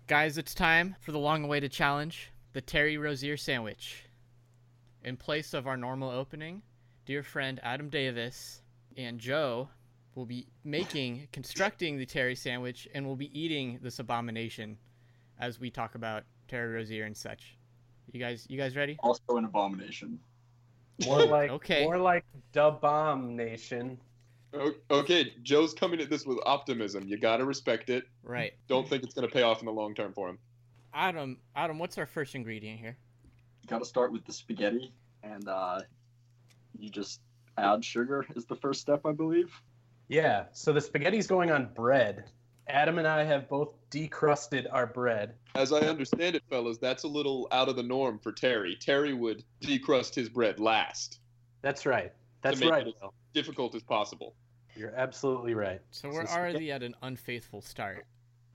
Guys, it's time for the long-awaited challenge, the Terry Rozier sandwich. In place of our normal opening, dear friend Adam Davis and Joe will be constructing the Terry sandwich, and will be eating this abomination as we talk about Terry Rozier and such. You guys ready? Also an abomination. More like Okay. More like Da Bomb Nation. Okay, Joe's coming at this with optimism. You gotta respect it. Right. Don't think it's gonna pay off in the long term for him. Adam, what's our first ingredient here? You gotta start with the spaghetti, and you just add sugar is the first step, I believe. Yeah, so the spaghetti's going on bread. Adam and I have both decrusted our bread. As I understand it, fellas, that's a little out of the norm for Terry. Terry would decrust his bread last. That's right. That's make right. it as difficult as possible. You're absolutely right. So we're already at an unfaithful start.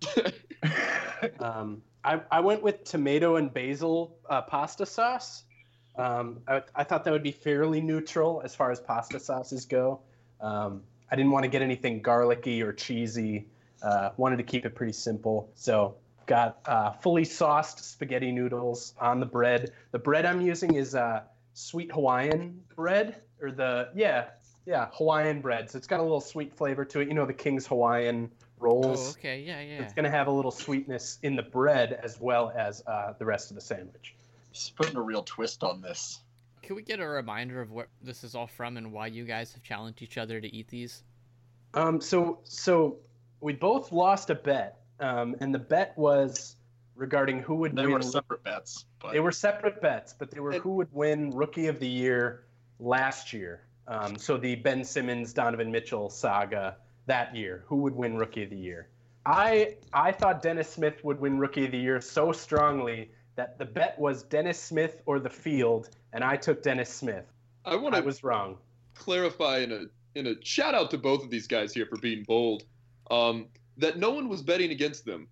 I went with tomato and basil pasta sauce. I thought that would be fairly neutral as far as pasta sauces go. I didn't want to get anything garlicky or cheesy. Wanted to keep it pretty simple. So got fully sauced spaghetti noodles on the bread. The bread I'm using is sweet Hawaiian bread, or Hawaiian bread. So it's got a little sweet flavor to it. You know, the King's Hawaiian rolls. Oh, okay, yeah. It's going to have a little sweetness in the bread as well as the rest of the sandwich. Just putting a real twist on this. Can we get a reminder of what this is all from and why you guys have challenged each other to eat these? So we both lost a bet, and the bet was regarding who would win. They were separate bets. But... They were separate bets, but they were who would win Rookie of the Year last year. So the Ben Simmons, Donovan Mitchell saga that year. Who would win Rookie of the Year? I thought Dennis Smith would win Rookie of the Year so strongly that the bet was Dennis Smith or the field, and I took Dennis Smith. I was wrong. Clarify in a shout out to both of these guys here for being bold. That no one was betting against them.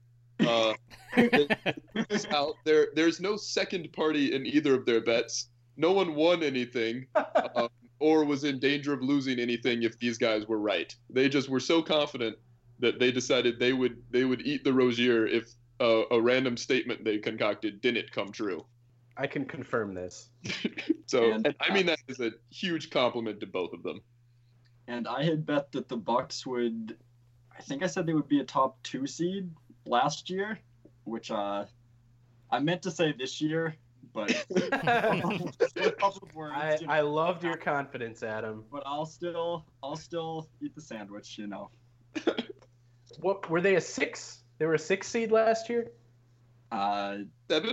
There's no second party in either of their bets. No one won anything, or was in danger of losing anything if these guys were right. They just were so confident that they decided they would eat the Rozier if a random statement they concocted didn't come true. I can confirm this. And I mean that is a huge compliment to both of them. And I had bet that the Bucks would, I think I said they would be a top 2 seed last year, which I meant to say this year, but I loved your confidence, Adam. But I'll still eat the sandwich, you know. What were they, a 6? They were a 6 seed last year? 7?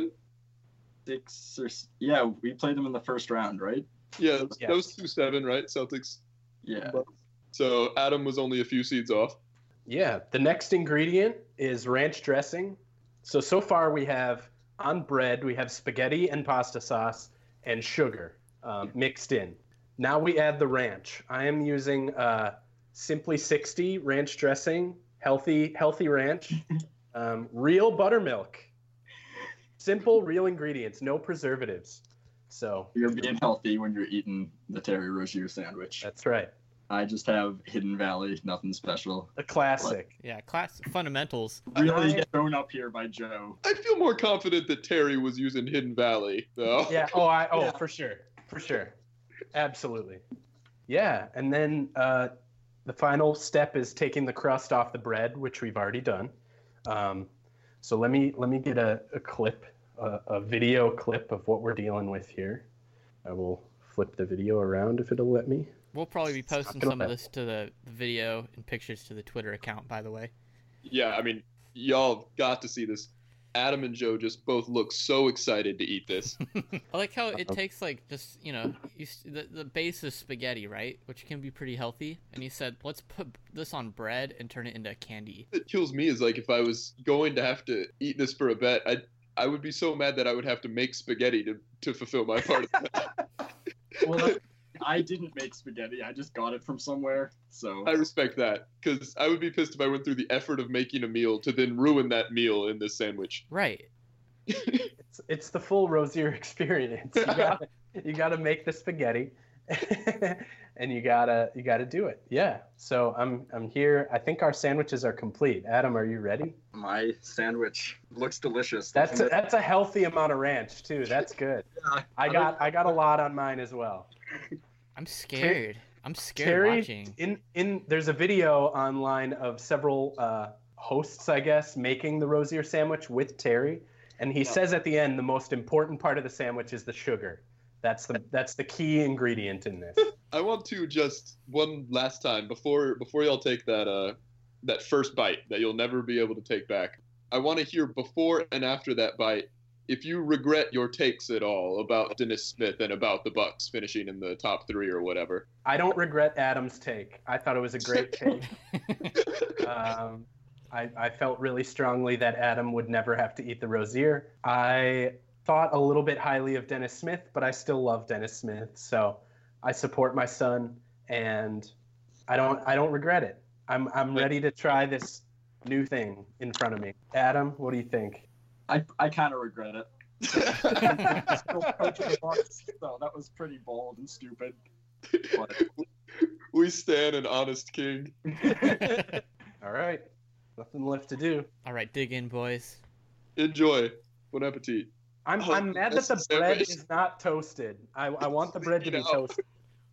6 or yeah, we played them in the first round, right? Yeah, those 2-7, right? Celtics. Yeah. So Adam was only a few seeds off. Yeah. The next ingredient is ranch dressing. So far we have on bread, we have spaghetti and pasta sauce and sugar mixed in. Now we add the ranch. I am using Simply 60 ranch dressing, healthy ranch, real buttermilk. Simple, real ingredients, no preservatives. So you're being healthy when you're eating the Terry Rozier sandwich. That's right. I just have Hidden Valley, nothing special. A classic. Yeah, fundamentals. Really thrown up here by Joe. I feel more confident that Terry was using Hidden Valley, though. Yeah. For sure. Absolutely. Yeah, and then the final step is taking the crust off the bread, which we've already done. So let me get a clip, a video clip of what we're dealing with here. I will flip the video around if it'll let me. We'll probably be posting some of this to the video and pictures to the Twitter account, by the way. Yeah, I mean, y'all got to see this. Adam and Joe just both look so excited to eat this. I like how it takes, like, just, the base is spaghetti, right? Which can be pretty healthy. And he said, let's put this on bread and turn it into candy. What kills me is, like, if I was going to have to eat this for a bet, I would be so mad that I would have to make spaghetti to fulfill my part of the bet. Well, I didn't make spaghetti. I just got it from somewhere. So I respect that, because I would be pissed if I went through the effort of making a meal to then ruin that meal in this sandwich. Right. It's the full Rozier experience. You gotta make the spaghetti, and you gotta do it. Yeah. So I'm here. I think our sandwiches are complete. Adam, are you ready? My sandwich looks delicious. That's a healthy amount of ranch too. That's good. Yeah, I got a lot on mine as well. I'm scared. I'm scared Terry, watching. there's a video online of several hosts, I guess, making the Rosier sandwich with Terry, and he says at the end the most important part of the sandwich is the sugar. That's the key ingredient in this. I want to just one last time before y'all take that first bite that you'll never be able to take back. I want to hear before and after that bite if you regret your takes at all about Dennis Smith and about the Bucks finishing in the top 3 or whatever. I don't regret Adam's take. I thought it was a great take. I felt really strongly that Adam would never have to eat the Rosier. I thought a little bit highly of Dennis Smith, but I still love Dennis Smith, so I support my son, and I don't regret it. I'm ready to try this new thing in front of me. Adam, what do you think? I kind of regret it. Still coaching the Bucks, so that was pretty bold and stupid. But... We stand an honest king. All right, nothing left to do. All right, dig in, boys. Enjoy. Bon appetit. I'm mad that the bread is not toasted. I want the bread to be toasted.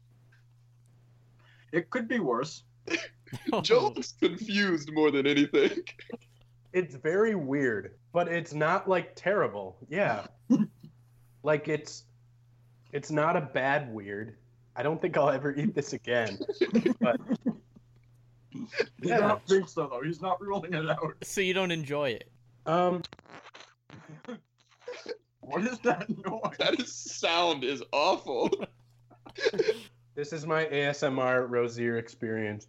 It could be worse. Joel's confused more than anything. It's very weird, but it's not like terrible. Yeah. Like it's not a bad weird. I don't think I'll ever eat this again. But I don't think so though. He's not ruling it out. So you don't enjoy it? What is that noise? That sound is awful. This is my ASMR Rosier experience.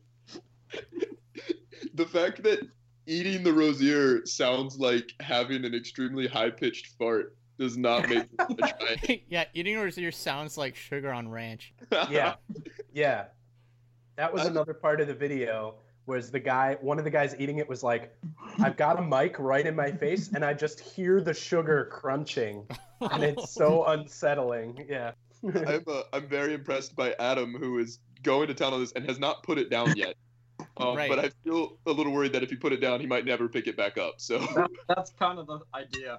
The fact that eating the Rosier sounds like having an extremely high-pitched fart does not make me try it. Yeah, eating Rosier sounds like sugar on ranch. Yeah. That was another part of the video, was one of the guys eating it was like, I've got a mic right in my face, and I just hear the sugar crunching, and it's so unsettling. Yeah. I'm very impressed by Adam, who is going to town on this and has not put it down yet. Right. But I feel a little worried that if he put it down, he might never pick it back up. So that's kind of the idea.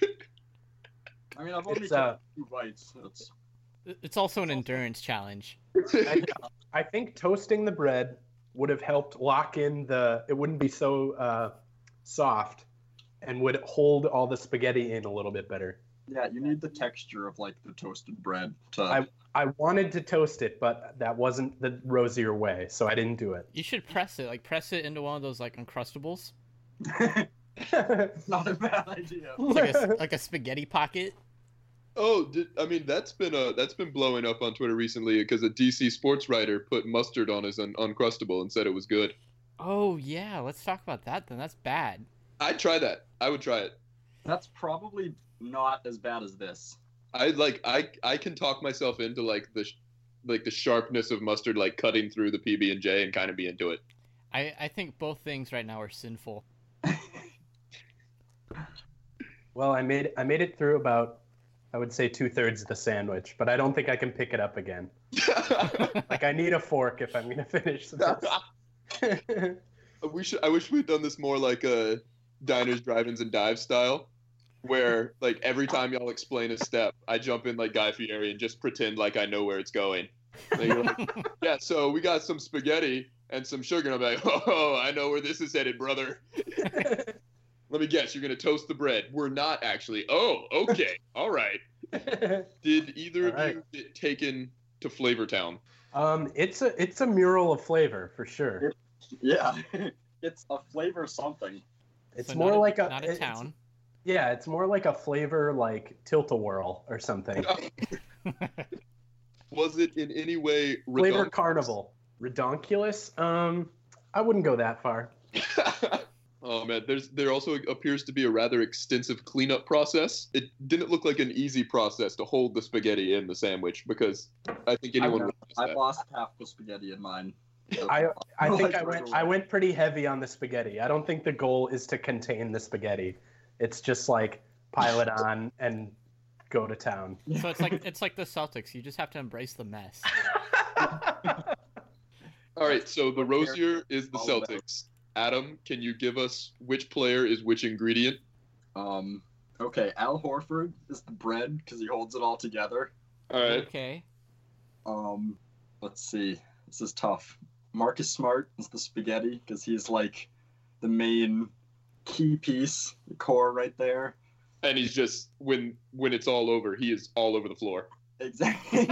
I mean, I've only taken 2 bites. It's also an endurance challenge. I think toasting the bread would have helped lock in it wouldn't be so soft and would hold all the spaghetti in a little bit better. Yeah, you need the texture of like the toasted bread to... I wanted to toast it, but that wasn't the Rosier way, so I didn't do it. You should press it into one of those like Uncrustables. Not a bad idea. Like a spaghetti pocket. Oh, that's been blowing up on Twitter recently because a DC sports writer put mustard on his Uncrustable and said it was good. Oh yeah, let's talk about that then. That's bad. I'd try that. I would try it. That's probably not as bad as this. I can talk myself into like the sharpness of mustard, like cutting through the PB&J and kind of be into it. I think both things right now are sinful. Well, I made it through about, I would say 2/3 of the sandwich, but I don't think I can pick it up again. Like I need a fork if I'm gonna finish this. I wish we'd done this more like a diners, drive-ins, and dive style, where like every time y'all explain a step, I jump in like Guy Fieri and just pretend like I know where it's going. And you're like, yeah, so we got some spaghetti and some sugar, and I'm like, oh, I know where this is headed, brother. Let me guess, you're gonna toast the bread. We're not actually. Oh, okay, all right. Did either of you get taken to Flavortown? It's a mural of flavor for sure. Yeah, it's a flavor something. It's So more like not a town. Yeah, it's more like a flavor like Tilt-A-Whirl or something. Was it in any way Flavor redonkulous? Carnival. Redonkulous? I wouldn't go that far. Oh man, there also appears to be a rather extensive cleanup process. It didn't look like an easy process to hold the spaghetti in the sandwich because I think anyone would notice I that. lost half the spaghetti in mine. I think I went pretty heavy on the spaghetti. I don't think the goal is to contain the spaghetti. It's just like pile it on and go to town. So it's like the Celtics. You just have to embrace the mess. All right, so the Rosier is the All about- Celtics. Adam, can you give us which player is which ingredient? Okay, Al Horford is the bread because he holds it all together. All right. Okay. Let's see. This is tough. Marcus Smart is the spaghetti because he's like the main key piece, the core right there. And he's just when it's all over, he is all over the floor. Exactly.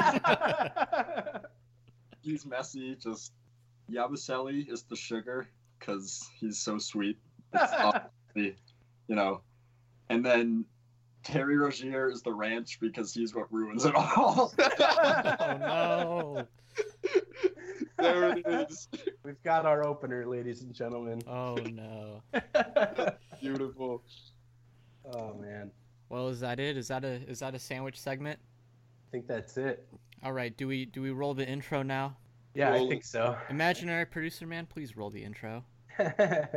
He's messy. Just Yabusele is the sugar because he's so sweet. It's obviously, And then Terry Rozier is the ranch because he's what ruins it all. Oh no. There it is. We've got our opener, ladies and gentlemen. Oh no. Beautiful. Oh man, Well, is that it? Is that a sandwich segment? I think that's it. All right. Do we roll the intro now? Yeah, Well- I think so. Imaginary producer man, please roll the intro. 5,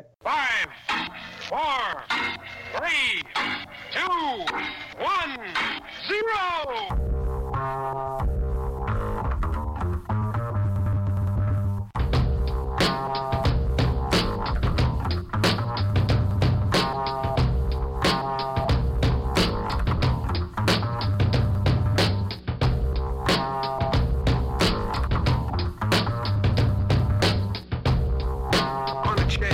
4, 3, 2, 1, 0. On a chair,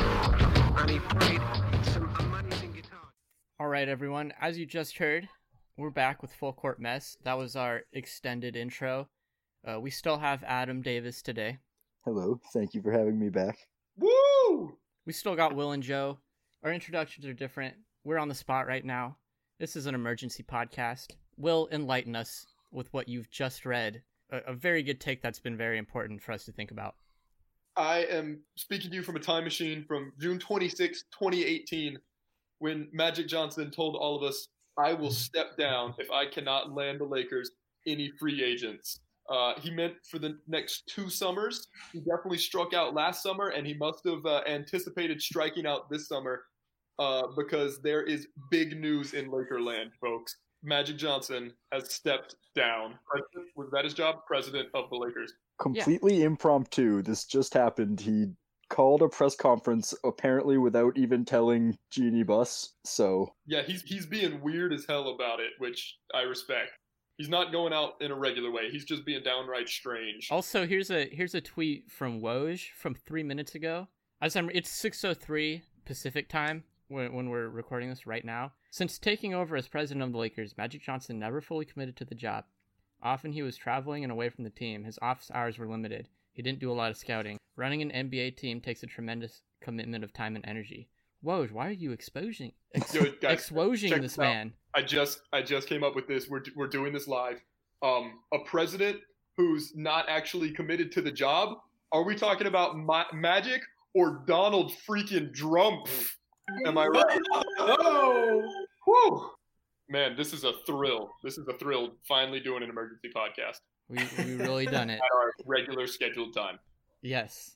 and he played some amazing guitar. All right, everyone. As you just heard, we're back with Full Court Mess. That was our extended intro. We still have Adam Davis today. Hello, thank you for having me back. Woo! We still got Will and Joe. Our introductions are different. We're on the spot right now. This is an emergency podcast. Will, enlighten us with what you've just read. A very good take that's been very important for us to think about. I am speaking to you from a time machine from June 26, 2018, when Magic Johnson told all of us, I will step down if I cannot land the Lakers any free agents. He meant for the next 2 summers. He definitely struck out last summer, and he must have anticipated striking out this summer because there is big news in Lakerland, folks. Magic Johnson has stepped down. Was that his job? President of the Lakers. Completely impromptu. This just happened. He called a press conference apparently without even telling Jeannie Buss. So Yeah, he's being weird as hell about it, which I respect. He's not going out in a regular way. He's just being downright strange. Also, here's a tweet from Woj from 3 minutes ago. It's 6:03 Pacific time when we're recording this right now. Since taking over as president of the Lakers, Magic Johnson never fully committed to the job. Often he was traveling and away from the team. His office hours were limited. He didn't do a lot of scouting. Running an NBA team takes a tremendous commitment of time and energy. Woj, why are you exposing Yo, guys, exposing check this this out. man? I just came up with this. We're doing this live. A president who's not actually committed to the job. Are we talking about Magic or Donald freaking Trump? Am I right? Oh, whew. Man, this is a thrill. This is a thrill. Finally doing an emergency podcast We really done it. at our regular scheduled time. Yes.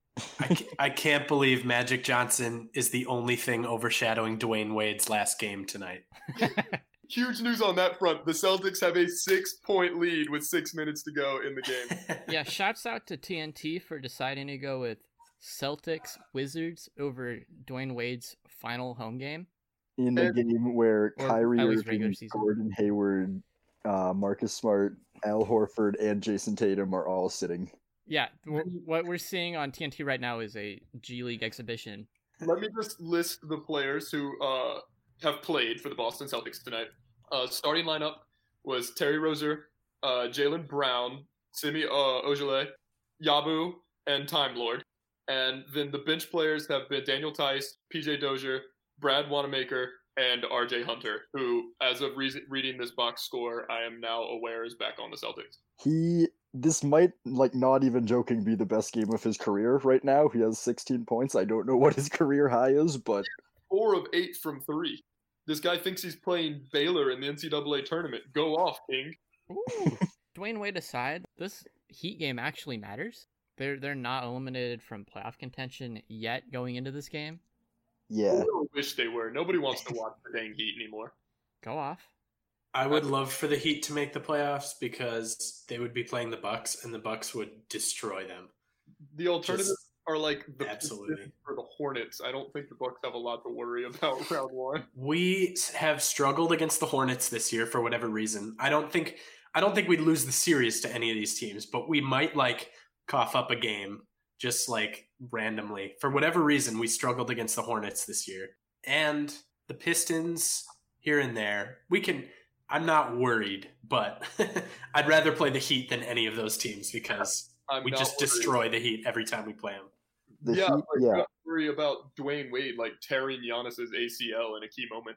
I can't believe Magic Johnson is the only thing overshadowing Dwayne Wade's last game tonight. Huge news on that front. The Celtics have a 6-point lead with 6 minutes to go in the game. Yeah, shouts out to TNT for deciding to go with Celtics Wizards over Dwayne Wade's final home game. in a game where Or Kyrie at least regular Irving, season. Gordon Hayward, Marcus Smart, Al Horford, and Jason Tatum are all sitting. Yeah, what we're seeing on TNT right now is a G League exhibition. Let me just list the players who have played for the Boston Celtics tonight. Starting lineup was Terry Rozier, Jaylen Brown, Semi Ojeleye, Yabu, and Time Lord. And then the bench players have been Daniel Tice, PJ Dozier, Brad Wanamaker, and RJ Hunter, who, as of reading this box score, I am now aware is back on the Celtics. This might, not even joking, be the best game of his career right now. He has 16 points. I don't know what his career high is, but 4 of 8 from 3. This guy thinks he's playing Baylor in the NCAA tournament. Go off, King. Ooh. Dwayne Wade aside, this Heat game actually matters. They're not eliminated from playoff contention yet going into this game. yeah. I wish they were. Nobody wants to watch the dang Heat anymore. Go off. I would love for the Heat to make the playoffs because they would be playing the Bucks, and the Bucks would destroy them. The alternatives are like the Absolutely. for the Hornets. I don't think the Bucks have a lot to worry about round one. We have struggled against the Hornets this year for whatever reason. I don't think we'd lose the series to any of these teams, but we might like cough up a game just like randomly. For whatever reason, we struggled against the Hornets this year. And the Pistons here and there. I'm not worried, but I'd rather play the Heat than any of those teams because we just destroy the Heat every time we play them. The Heat, you got to worry about Dwayne Wade like tearing Giannis's ACL in a key moment.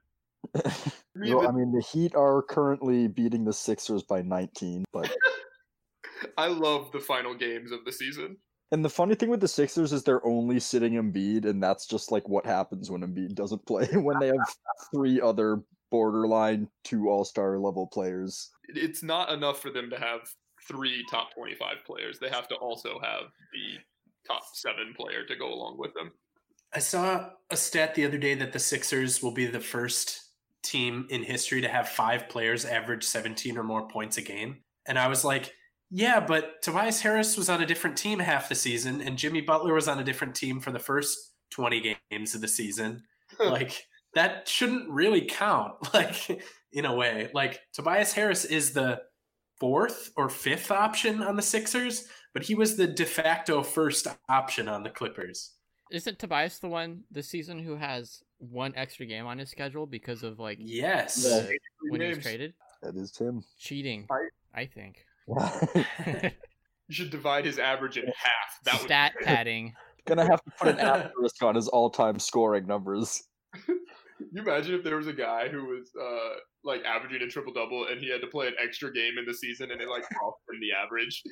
I mean, the Heat are currently beating the Sixers by 19, but I love the final games of the season. And the funny thing with the Sixers is they're only sitting Embiid, and that's just like what happens when Embiid doesn't play, when they have 3 other borderline 2 all-star level players. It's not enough for them to have 3 top 25 players. They have to also have the top 7 player to go along with them. I saw a stat the other day that the Sixers will be the first team in history to have 5 players average 17 or more points a game. And I was like, yeah, but Tobias Harris was on a different team half the season, and Jimmy Butler was on a different team for the first 20 games of the season. Like, that shouldn't really count, like, in a way. Like, Tobias Harris is the 4th or 5th option on the Sixers, but he was the de facto first option on the Clippers. Isn't Tobias the one this season who has 1 extra game on his schedule because of, like, Yes. when he was traded? That is Tim. Cheating, I think. You should divide his average in half. Stat padding. Gonna have to put an asterisk on his all-time scoring numbers. You imagine if there was a guy who was like averaging a triple-double and he had to play an extra game in the season and it like cost him the average.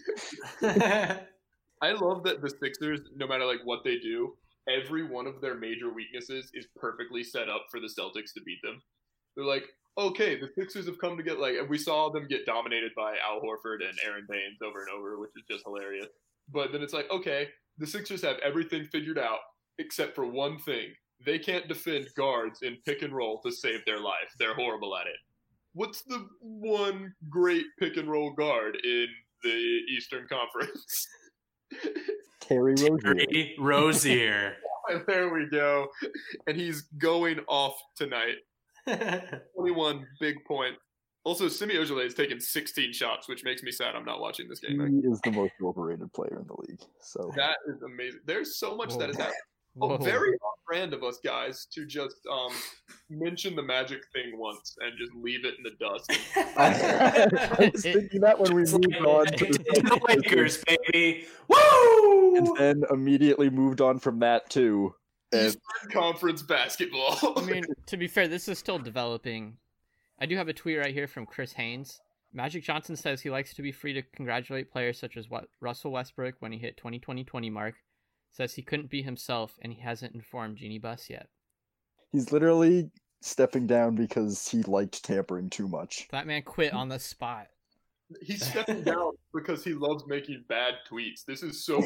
I love that the Sixers, no matter like what they do, every one of their major weaknesses is perfectly set up for the Celtics to beat them. They're like, okay, the Sixers have come to get like, we saw them get dominated by Al Horford and Aaron Baines over and over, which is just hilarious. But then it's like, okay, the Sixers have everything figured out except for one thing. They can't defend guards in pick and roll to save their life. They're horrible at it. What's the one great pick and roll guard in the Eastern Conference? Terry Rozier. There we go. And he's going off tonight. 21 big points. Also, Semi Ojeleye has taken 16 shots, which makes me sad I'm not watching this game. He is the most overrated player in the league. So that is amazing. There's so much that is happening. Whoa. Very on-brand of us guys to just mention the Magic thing once and just leave it in the dust. I was thinking that when we moved on to the Lakers, baby. Woo! And then immediately moved on from that too. And Eastern Conference basketball. I mean, to be fair, this is still developing. I do have a tweet right here from Chris Haynes. Magic Johnson says he likes to be free to congratulate players such as Russell Westbrook when he hit 20-20-20 mark. Says he couldn't be himself and he hasn't informed Jeanie Buss yet. he's literally stepping down because he liked tampering too much. That man quit on the spot. He's stepping down because he loves making bad tweets. This is so.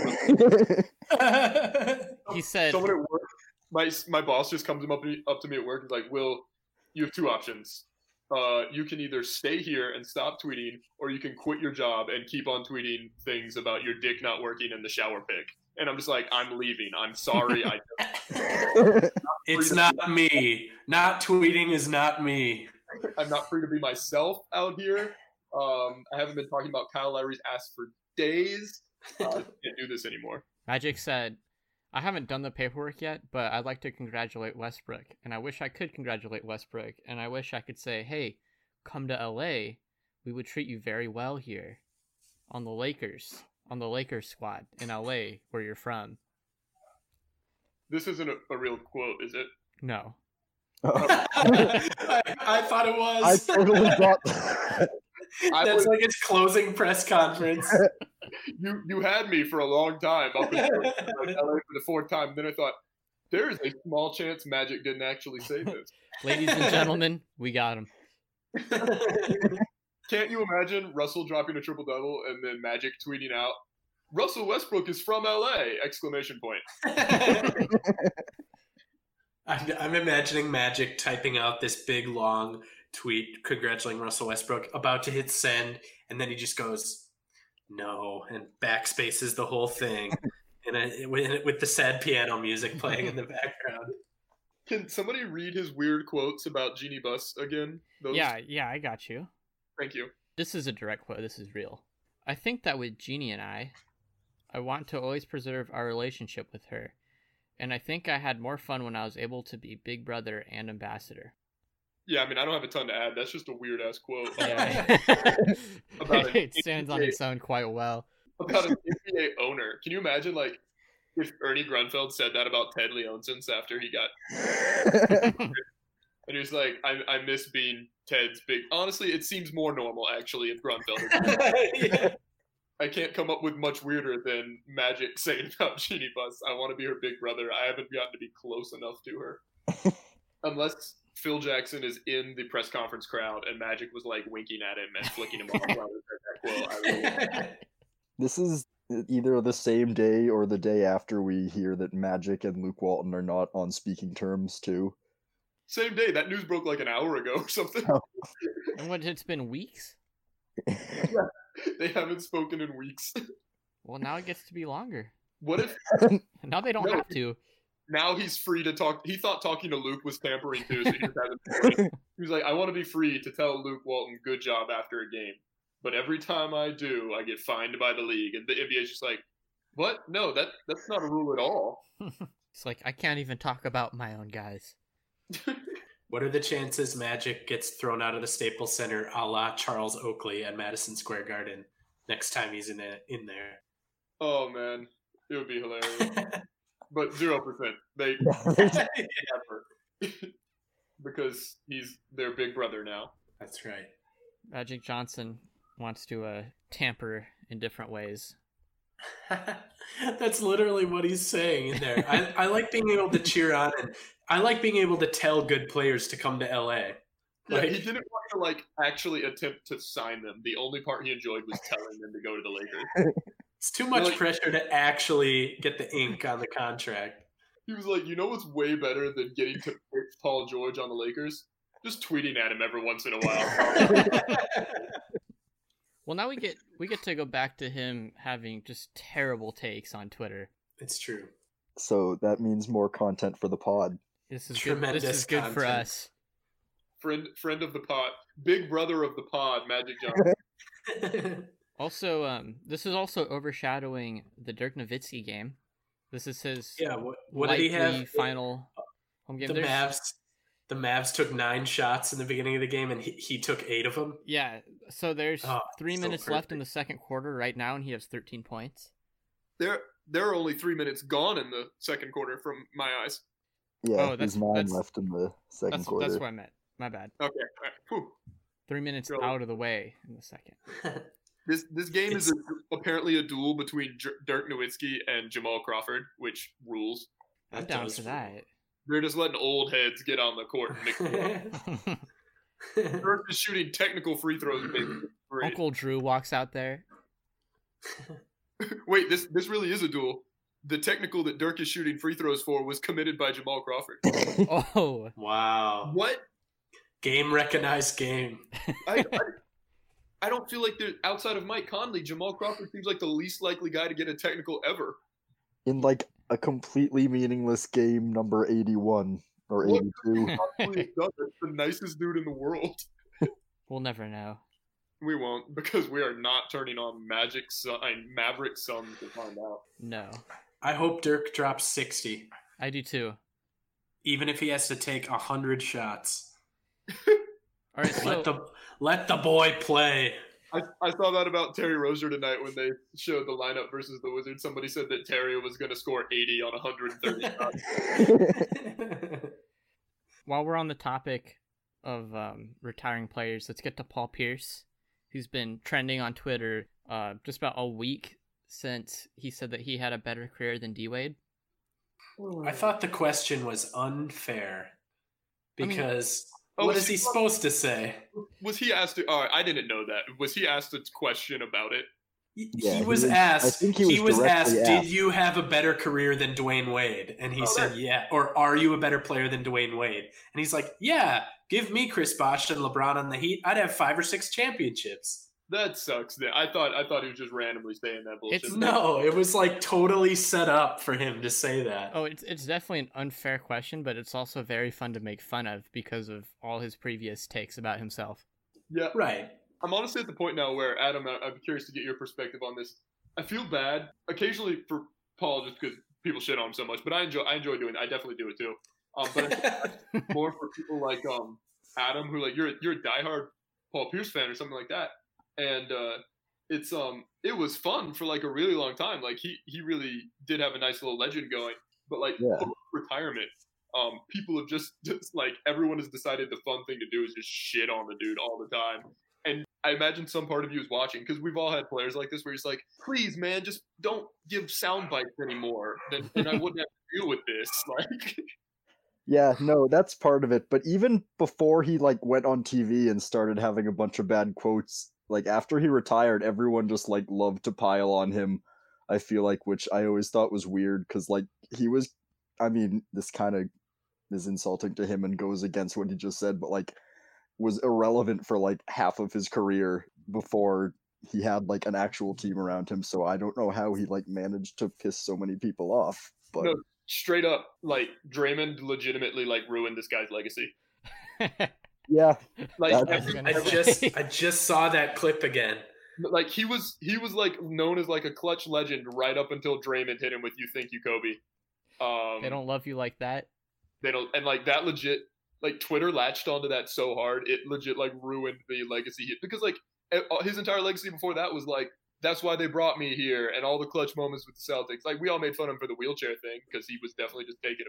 He said, someone at work, my boss just comes up to me at work and is like, "Will, you have two options. You can either stay here and stop tweeting, or you can quit your job and keep on tweeting things about your dick not working and the shower pic." And I'm just like, I'm leaving. I'm sorry. It's not me. Not tweeting is not me. I'm not free to be myself out here. I haven't been talking about Kyle Lowry's ass for days. I can't do this anymore. Magic said, I haven't done the paperwork yet, but I'd like to congratulate Westbrook. And I wish I could congratulate Westbrook. And I wish I could say, hey, come to LA. We would treat you very well here on the Lakers squad in LA, where you're from. This isn't a real quote, is it? No. I thought it was. I totally got that. That's like its closing press conference. You had me for a long time up until LA for the fourth time. Then I thought, there is a small chance Magic didn't actually say this. Ladies and gentlemen, we got him. Can't you imagine Russell dropping a triple-double and then Magic tweeting out, Russell Westbrook is from LA! Exclamation point. I'm imagining Magic typing out this big, long tweet congratulating Russell Westbrook, about to hit send, and then he just goes, no, and backspaces the whole thing, and with the sad piano music playing in the background. Can somebody read his weird quotes about Jeannie Buss again? Those? Yeah, I got you. Thank you. This is a direct quote. This is real. I think that with Jeannie and I want to always preserve our relationship with her. And I think I had more fun when I was able to be big brother and ambassador. Yeah, I mean, I don't have a ton to add. That's just a weird-ass quote. Yeah. It stands on its own quite well. About an NBA owner. Can you imagine, like, if Ernie Grunfeld said that about Ted Leonsis after he got... and he was like, I miss being Ted's big... Honestly, it seems more normal, actually, if Grunfeld... Yeah. I can't come up with much weirder than Magic saying about Jeannie Buss, I want to be her big brother. I haven't gotten to be close enough to her. Unless Phil Jackson is in the press conference crowd and Magic was like winking at him and flicking him off while he said that quote. This is either the same day or the day after we hear that Magic and Luke Walton are not on speaking terms, too. Same day. That news broke like an hour ago or something. Oh. And what, it's been weeks? Yeah, they haven't spoken in weeks. Well, now it gets to be longer. What if... Now they don't have to. Now he's free to talk. He thought talking to Luke was tampering too, so he just hasn't. He was like, I want to be free to tell Luke Walton good job after a game. But every time I do, I get fined by the league. And the NBA's just like, what? No, that's not a rule at all. It's like, I can't even talk about my own guys. What are the chances Magic gets thrown out of the Staples Center a la Charles Oakley at Madison Square Garden next time he's in there? Oh, man. It would be hilarious. But 0%. They never. Because he's their big brother now. That's right. Magic Johnson wants to tamper in different ways. That's literally what he's saying in there. I like being able to cheer on, and I like being able to tell good players to come to LA. Yeah, he didn't want to like actually attempt to sign them. The only part he enjoyed was telling them to go to the Lakers. It's too much pressure to actually get the ink on the contract. He was like, you know what's way better than getting to pitch Paul George on the Lakers? Just tweeting at him every once in a while. Well, now we get to go back to him having just terrible takes on Twitter. It's true. So that means more content for the pod. This is tremendous. This is good for us. Friend of the pod, big brother of the pod, Magic Johnson. Also, this is also overshadowing the Dirk Nowitzki game. This is his what did he have? Final home game. The Mavs took 9 shots in the beginning of the game, and he took 8 of them. Yeah, so there's 3 minutes left in the second quarter right now, and he has 13 points. There are only 3 minutes gone in the second quarter from my eyes. Yeah, there's 9 left in the second quarter. That's what I meant. My bad. Okay. All right. 3 minutes out of the way in the second. This game is apparently a duel between Dirk Nowitzki and Jamal Crawford, which rules. I'm down for that. They're just letting old heads get on the court and mix it up. Dirk is shooting technical free throws. Great. Uncle Drew walks out there. Wait, this really is a duel. The technical that Dirk is shooting free throws for was committed by Jamal Crawford. Oh. Wow. What? Game recognized game. I don't feel like outside of Mike Conley, Jamal Crawford seems like the least likely guy to get a technical ever. In like a completely meaningless game number 81 or 82. That's the nicest dude in the world. We'll never know. We won't, because we are not turning on Maverick Sun to find out. No. I hope Dirk drops 60. I do too. Even if he has to take 100 shots. All right, so let the boy play. I saw that about Terry Rozier tonight when they showed the lineup versus the Wizards. Somebody said that Terry was going to score 80 on 130 shots. While we're on the topic of retiring players, let's get to Paul Pierce, who's been trending on Twitter just about a week since he said that he had a better career than D-Wade. I thought the question was unfair because what is he supposed to say? Was he asked to? I didn't know that. Was he asked a question about it? Yeah, he was asked. I think he was asked, directly "Did asked. you have a better career than Dwayne Wade?" And he said, "Yeah." Or, "Are you a better player than Dwayne Wade?" And he's like, "Yeah. Give me Chris Bosh and LeBron on the Heat. I'd have 5 or 6 championships." That sucks. I thought he was just randomly saying that bullshit. No, it was like totally set up for him to say that. Oh, it's definitely an unfair question, but it's also very fun to make fun of because of all his previous takes about himself. Yeah, Right. I'm honestly at the point now where, Adam, I'm curious to get your perspective on this. I feel bad occasionally for Paul just because people shit on him so much, but I enjoy doing it. I definitely do it too. But I feel more for people like Adam, who like you're a diehard Paul Pierce fan or something like that, and it was fun for like a really long time. Like he really did have a nice little legend going, but like retirement, people have just like everyone has decided the fun thing to do is just shit on the dude all the time. And I imagine some part of you is watching because we've all had players like this where he's like, please, man, just don't give sound bites anymore. Then I wouldn't have to deal with this. Like, Yeah, no, that's part of it. But even before he like went on TV and started having a bunch of bad quotes, like after he retired, everyone just like loved to pile on him. I feel like, which I always thought was weird because like he was, I mean, this kind of is insulting to him and goes against what he just said, but like was irrelevant for like half of his career before he had like an actual team around him. So I don't know how he like managed to piss so many people off. But no, straight up, like Draymond legitimately like ruined this guy's legacy. yeah, Like I just saw that clip again. Like he was like known as like a clutch legend right up until Draymond hit him with "You think you Kobe." They don't love you like that. They don't, and like that legit, like Twitter latched onto that so hard, it legit like ruined the legacy because like his entire legacy before that was like, that's why they brought me here, and all the clutch moments with the Celtics. Like we all made fun of him for the wheelchair thing because he was definitely just taking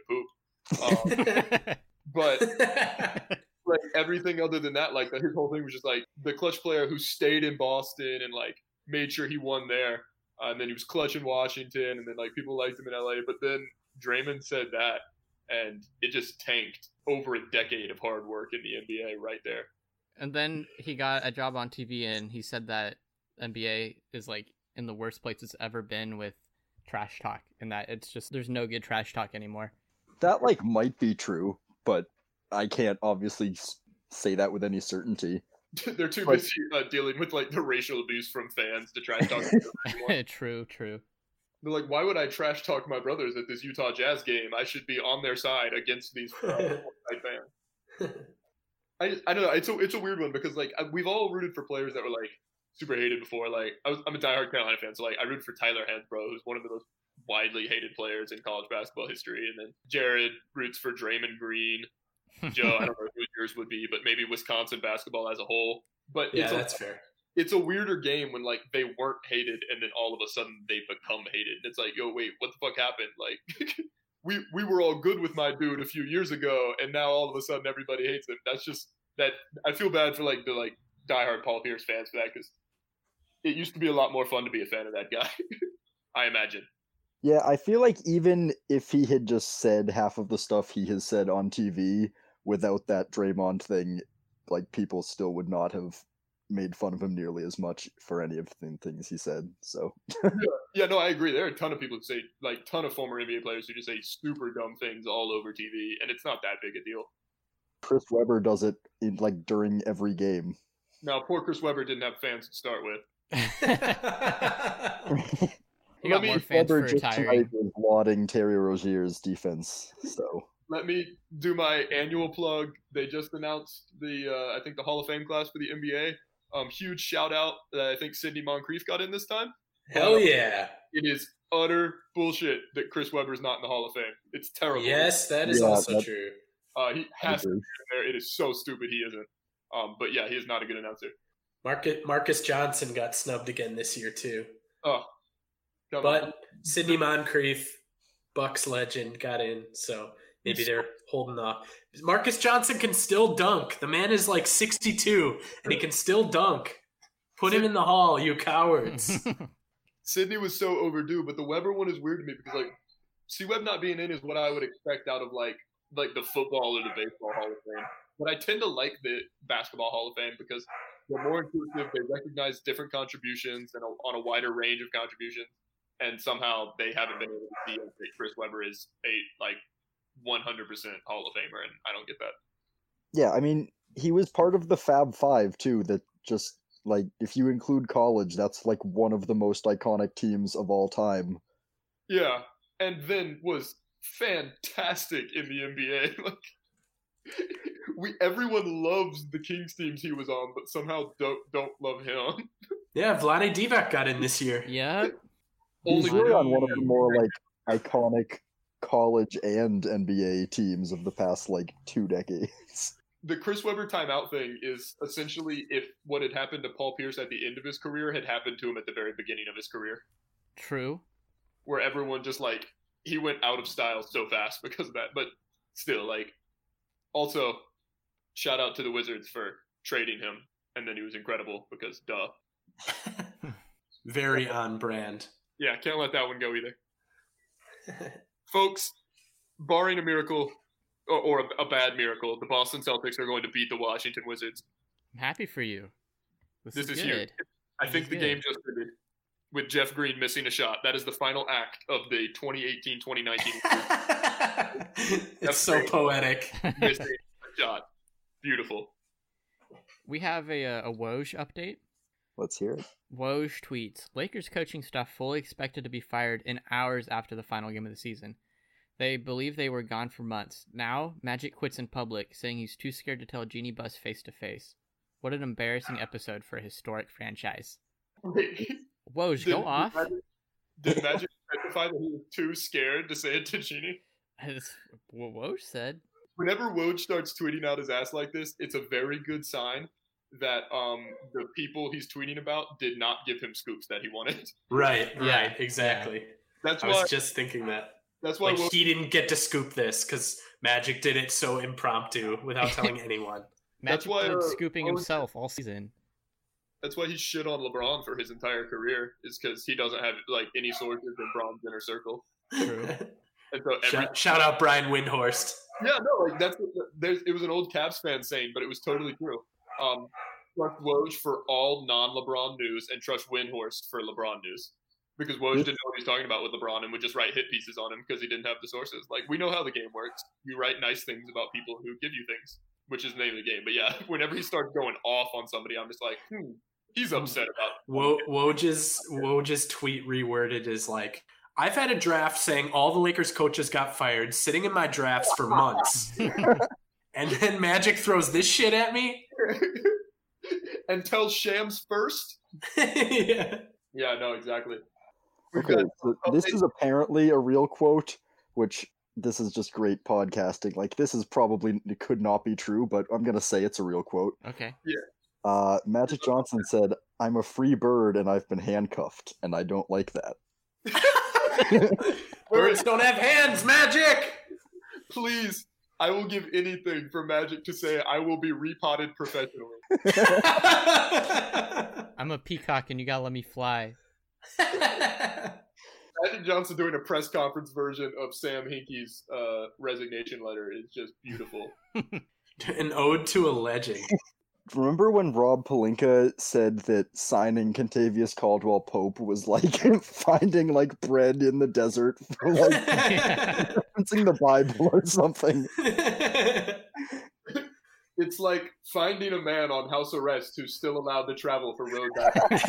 a poop. But like everything other than that, like his whole thing was just like the clutch player who stayed in Boston and like made sure he won there, and then he was clutch in Washington, and then like people liked him in LA. But then Draymond said that, and it just tanked over a decade of hard work in the NBA right there. And then he got a job on TV, and he said that NBA is like in the worst place it's ever been with trash talk, and that it's just there's no good trash talk anymore. that like might be true, but I can't obviously say that with any certainty. They're too busy dealing with like the racial abuse from fans to trash talk. True. They're like, why would I trash talk my brothers at this Utah Jazz game? I should be on their side against these fans. I don't know. It's a weird one because like we've all rooted for players that were like super hated before. Like I'm a diehard Carolina fan, so like I rooted for Tyler Hansbrough, who's one of the most widely hated players in college basketball history, and then Jared roots for Draymond Green. Joe, I don't know who yours would be, but maybe Wisconsin basketball as a whole. But yeah, that's fair. It's a weirder game when like they weren't hated and then all of a sudden they become hated. It's like, yo, wait, what the fuck happened? Like we were all good with my dude a few years ago, and now all of a sudden everybody hates him. That's just that. I feel bad for like the like diehard Paul Pierce fans for that because it used to be a lot more fun to be a fan of that guy. I imagine. Yeah, I feel like even if he had just said half of the stuff he has said on TV without that Draymond thing, like people still would not have made fun of him nearly as much for any of the things he said. So yeah, no, I agree. There are a ton of people who say like ton of former NBA players who just say super dumb things all over TV, and it's not that big a deal. Chris Webber does it in like during every game. Now, poor Chris Webber didn't have fans to start with. He got more fans for just retiring. was lauding Terry Rozier's defense. So let me do my annual plug. They just announced the I think the Hall of Fame class for the NBA. Huge shout out that I think Sidney Moncrief got in this time. Hell yeah! It is utter bullshit that Chris Webber's not in the Hall of Fame. It's terrible. Yes, that is also true. He has to be in there. It is so stupid he isn't. But yeah, he is not a good announcer. Marcus Johnson got snubbed again this year too. Oh, but Sidney Moncrief, Bucks legend, got in, so maybe they're holding off. Marcus Johnson can still dunk. The man is like 62, and he can still dunk. Put him in the Hall, you cowards. Sidney was so overdue, but the Webber one is weird to me because like C-Web not being in is what I would expect out of like the football or the baseball Hall of Fame. But I tend to like the basketball Hall of Fame because They're more inclusive. They recognize different contributions and on a wider range of contributions. And somehow they haven't been able to see that Chris Webber is a 100% Hall of Famer, and I don't get that. Yeah, I mean, he was part of the Fab Five too. That just if you include college, that's one of the most iconic teams of all time. Yeah, and then was fantastic in the NBA. Everyone loves the Kings teams he was on, but somehow don't love him. Yeah, Vlade Divac got in this year. Yeah. He's Only really on one of the more iconic college and NBA teams of the past 2 decades. The Chris Webber timeout thing is essentially if what had happened to Paul Pierce at the end of his career had happened to him at the very beginning of his career. True. Where everyone just he went out of style so fast because of that. But still, also, shout out to the Wizards for trading him. And then he was incredible because duh. Very on brand. Yeah, can't let that one go either. Folks, barring a miracle or a bad miracle, the Boston Celtics are going to beat the Washington Wizards. I'm happy for you. This is huge. good. I think the game just ended with Jeff Green missing a shot. That is the final act of the 2018-2019. It's so poetic. Missing a shot. Beautiful. We have a Woj update. Let's hear it. Woj tweets, Lakers coaching staff fully expected to be fired in hours after the final game of the season. They believe they were gone for months. Now, Magic quits in public, saying he's too scared to tell Jeannie Buss face to face. What an embarrassing episode for a historic franchise. Woj, go off. Did Magic specify that he was too scared to say it to Jeannie? That's what Woj said. Whenever Woj starts tweeting out his ass like this, it's a very good sign that the people he's tweeting about did not give him scoops that he wanted. Right, exactly. That's I why was just thinking that. That's why he didn't get to scoop this because Magic did it so impromptu without telling anyone. Magic been scooping himself all season. That's why he shit on LeBron for his entire career, is because he doesn't have any sources in Bron's inner circle. True. And so shout out Brian Windhorst. Yeah, no, it was an old Cavs fan saying, but it was totally true. Trust Woj for all non-LeBron news and trust Windhorst for LeBron news. Because Woj didn't know what he was talking about with LeBron and would just write hit pieces on him because he didn't have the sources. We know how the game works. You write nice things about people who give you things, which is the name of the game. But yeah, whenever he starts going off on somebody, I'm just he's upset about it. Woj's tweet reworded is I've had a draft saying all the Lakers coaches got fired, sitting in my drafts for months. And then Magic throws this shit at me? And tells Shams first? Yeah. Yeah, no, exactly. Okay, so this is apparently a real quote, which this is just great podcasting. This is probably, it could not be true, but I'm going to say it's a real quote. Okay. Yeah. Magic Johnson said, I'm a free bird and I've been handcuffed, and I don't like that. Birds don't have hands, Magic! Please, I will give anything for Magic to say I will be repotted professionally. I'm a peacock and you gotta let me fly. Magic Johnson doing a press conference version of Sam Hinkie's resignation letter is just beautiful. An ode to a legend. Remember when Rob Pelinka said that signing Kentavious Caldwell Pope was finding bread in the desert for referencing the Bible or something? It's like finding a man on house arrest who's still allowed to travel for road diet.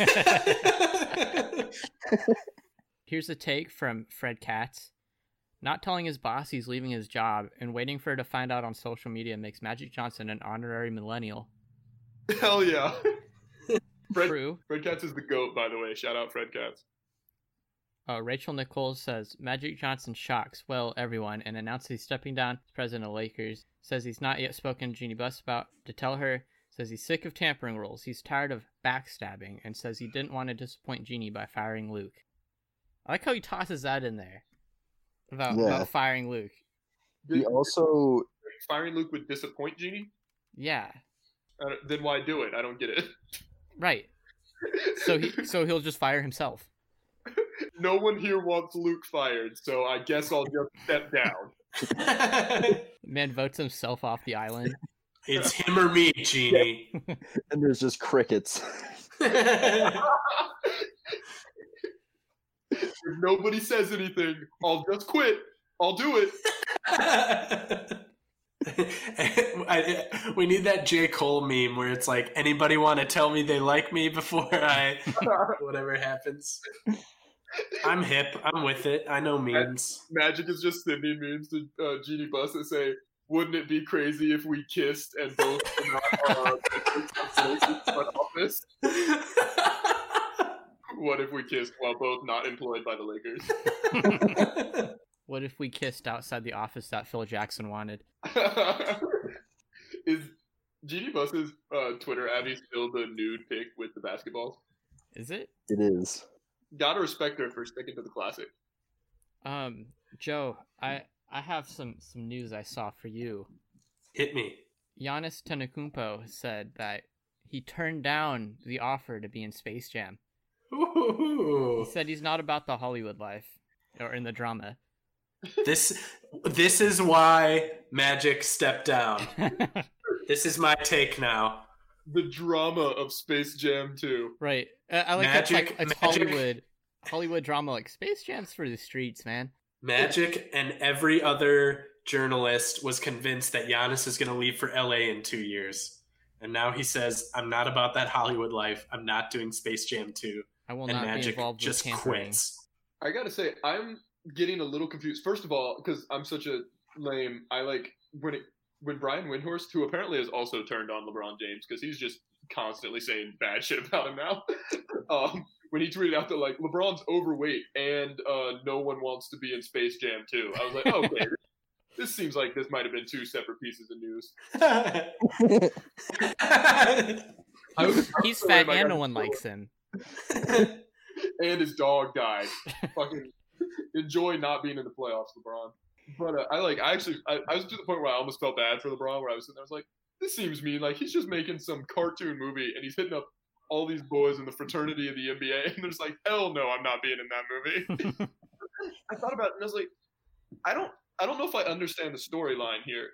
Here's a take from Fred Katz. Not telling his boss he's leaving his job and waiting for her to find out on social media makes Magic Johnson an honorary millennial. Hell yeah. True. Fred Katz is the GOAT, by the way. Shout out Fred Katz. Rachel Nichols says, Magic Johnson shocks, everyone, and announces he's stepping down as president of Lakers. Says he's not yet spoken to Jeannie Buss about to tell her. Says he's sick of tampering rules. He's tired of backstabbing, and says he didn't want to disappoint Jeannie by firing Luke. I like how he tosses that in there about firing Luke. He also... Firing Luke would disappoint Jeannie? Yeah. Then why do it? I don't get it. Right. So he'll just fire himself. No one here wants Luke fired, so I guess I'll just step down. Man votes himself off the island. It's him or me, Genie. And there's just crickets. If nobody says anything, I'll just quit. I'll do it. We need that J. Cole meme where it's like, anybody want to tell me they like me before I whatever happens? I'm hip. I'm with it. I know memes. Magic is just sending memes to Genie Bus that say, "Wouldn't it be crazy if we kissed and both were not front office? What if we kissed while both not employed by the Lakers?" What if we kissed outside the office that Phil Jackson wanted? Is Genie Bus's Twitter Abby still the nude pic with the basketballs? Is it? It is. Gotta respect her for sticking to the classic. Joe, I have some news I saw for you. Hit me. Giannis Antetokounmpo said that he turned down the offer to be in Space Jam. Ooh. He said he's not about the Hollywood life or in the drama. This is why Magic stepped down. This is my take now. The drama of Space Jam 2. Right. I like Magic- it's Magic- Hollywood drama. Like Space Jam's for the streets, man. Magic and every other journalist was convinced that Giannis is going to leave for LA in 2 years. And now he says, I'm not about that Hollywood life. I'm not doing Space Jam 2. I will And not be Magic involved with just tampering. quits. I gotta say, I'm getting a little confused. First of all, because I'm such a lame, I like when Brian Windhorst, who apparently has also turned on LeBron James, because he's just constantly saying bad shit about him now. When he tweeted out that like LeBron's overweight and no one wants to be in Space Jam 2, I was like, oh, okay, this seems like this might have been two separate pieces of news. He's fat and no one likes him. And his dog died. Fucking enjoy not being in the playoffs, LeBron. But I was to the point where I almost felt bad for LeBron, where I was sitting there, I was like, this seems mean. Like, he's just making some cartoon movie and he's hitting up all these boys in the fraternity of the NBA, and there's like, hell no, I'm not being in that movie. I thought about it and I was like, I don't know if I understand the storyline here.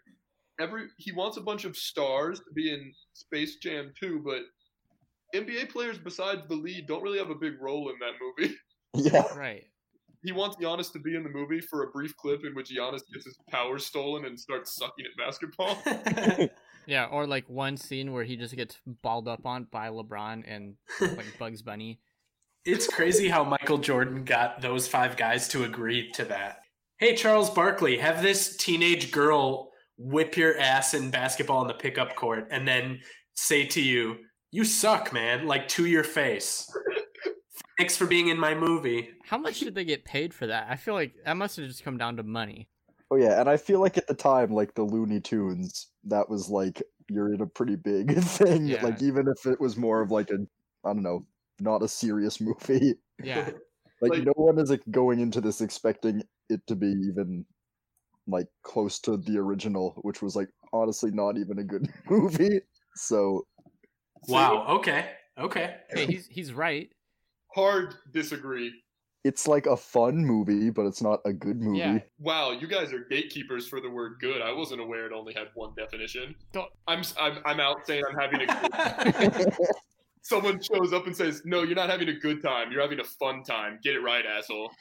He wants a bunch of stars to be in Space Jam 2, but NBA players besides the lead don't really have a big role in that movie. Yeah. Right. He wants Giannis to be in the movie for a brief clip in which Giannis gets his powers stolen and starts sucking at basketball. Yeah, or like one scene where he just gets balled up on by LeBron and like Bugs Bunny. It's crazy how Michael Jordan got those 5 guys to agree to that. Hey, Charles Barkley, have this teenage girl whip your ass in basketball on the pickup court and then say to you, you suck, man, like to your face. Thanks for being in my movie. How much did they get paid for that? I feel like that must have just come down to money. Oh yeah, and I feel like at the time, like the Looney Tunes, that was like you're in a pretty big thing. Yeah. Like even if it was more of like a, I don't know, not a serious movie. Yeah. Like no one is like going into this expecting it to be even like close to the original, which was like honestly not even a good movie. So Wow. Okay. Hey, he's right. Hard disagree. it's like a fun movie, but it's not a good movie. Yeah. Wow, you guys are gatekeepers for the word good. I wasn't aware it only had one definition. Don't- I'm out saying I'm having a good time. Someone shows up and says, no, you're not having a good time. You're having a fun time. Get it right, asshole.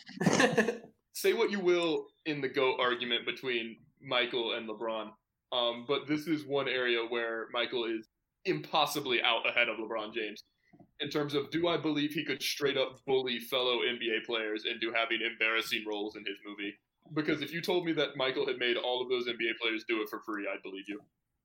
Say what you will in the GOAT argument between Michael and LeBron. But this is one area where Michael is impossibly out ahead of LeBron James. In terms of, do I believe he could straight up bully fellow NBA players into having embarrassing roles in his movie? Because if you told me that Michael had made all of those NBA players do it for free, I'd believe you.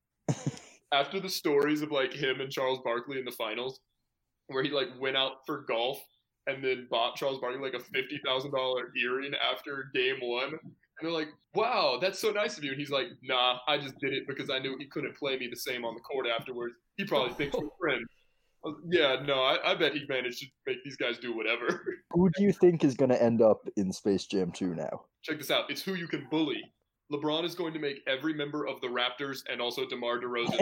After the stories of like him and Charles Barkley in the finals, where he like went out for golf and then bought Charles Barkley like a $50,000 earring after game one, and they're like, wow, that's so nice of you. And he's like, nah, I just did it because I knew he couldn't play me the same on the court afterwards. He probably thinks we're friends. Yeah, no, I bet he managed to make these guys do whatever. Who do you think is going to end up in Space Jam 2 now? Check this out. It's who you can bully. LeBron is going to make every member of the Raptors and also DeMar DeRozan.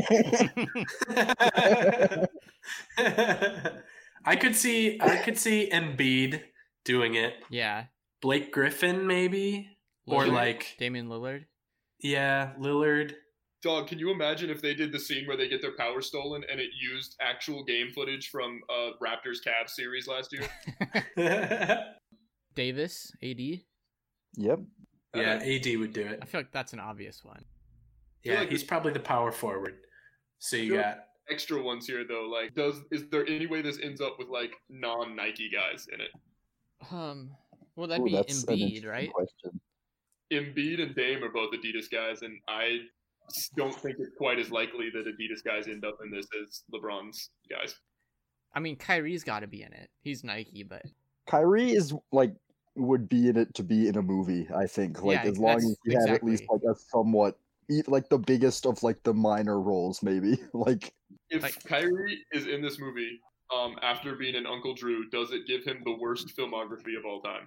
I could see Embiid doing it. Yeah. Blake Griffin maybe, or Lillard? like Damian Lillard. yeah, Lillard. Dog, can you imagine if they did the scene where they get their power stolen and it used actual game footage from Raptors Cavs series last year? Davis, AD. Yep. Yeah, AD would do it. I feel like that's an obvious one. Yeah, like he's probably the power forward. So you Sure. got Extra ones here though, like is there any way this ends up with like non-Nike guys in it? Well, that'd Ooh, be that's an Embiid, interesting right? question. Embiid and Dame are both Adidas guys, and I don't think it's quite as likely that Adidas guys end up in this as LeBron's guys. I mean, Kyrie's got to be in it. He's Nike, but Kyrie is like would be in it to be in a movie. I think like Yeah, as long that's as he had at least exactly. like a somewhat like the biggest of like the minor roles, maybe like. If Like- Kyrie is in this movie, after being an Uncle Drew, does it give him the worst filmography of all time?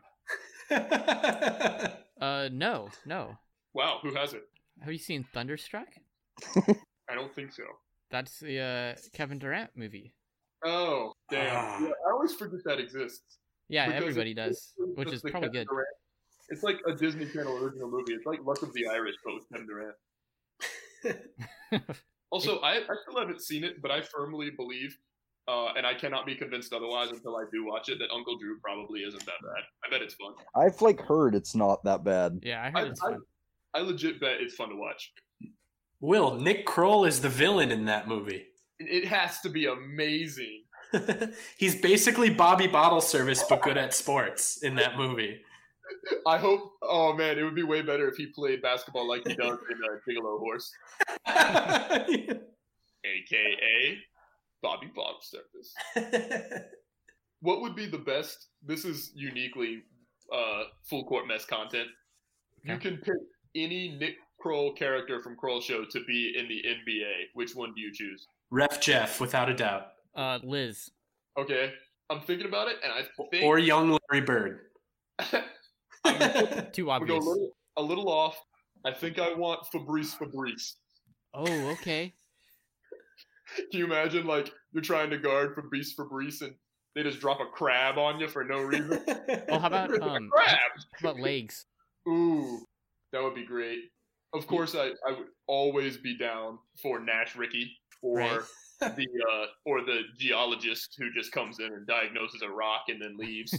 no. Wow, who has it? Have you seen Thunderstruck? I don't think so. That's the Kevin Durant movie. Oh, damn. Ah. Yeah, I always forget that exists. Yeah, Because everybody it's- does, it's which just is the probably Kevin good. Durant. It's like a Disney Channel original movie. It's like Luck of the Irish, but with Kevin Durant. Also, I still haven't seen it, but I firmly believe, and I cannot be convinced otherwise until I do watch it, that Uncle Drew probably isn't that bad. I bet it's fun. I've like heard it's not that bad. Yeah, I heard it's fun. I legit bet it's fun to watch. Will, Nick Kroll is the villain in that movie. It has to be amazing. He's basically Bobby Bottle Service, but good at sports in that movie. I hope. Oh man, it would be way better if he played basketball like he does in Bigelow Horse, aka Bobby Bottle Service. What would be the best? This is uniquely full court mess content. You Okay. can pick any Nick Kroll character from Kroll Show to be in the NBA. Which one do you choose? Ref Jeff, without a doubt. Liz. Okay, I'm thinking about it, and I think Or young Larry Bird. Too I'm gonna obvious. go a little off. I think I want Fabrice. Oh, okay. Can you imagine, like, you're trying to guard Fabrice, and they just drop a crab on you for no reason? Oh, how about Crab! legs? Ooh, that would be great. Of course, I would always be down for Nash Ricky or Right. the geologist who just comes in and diagnoses a rock and then leaves.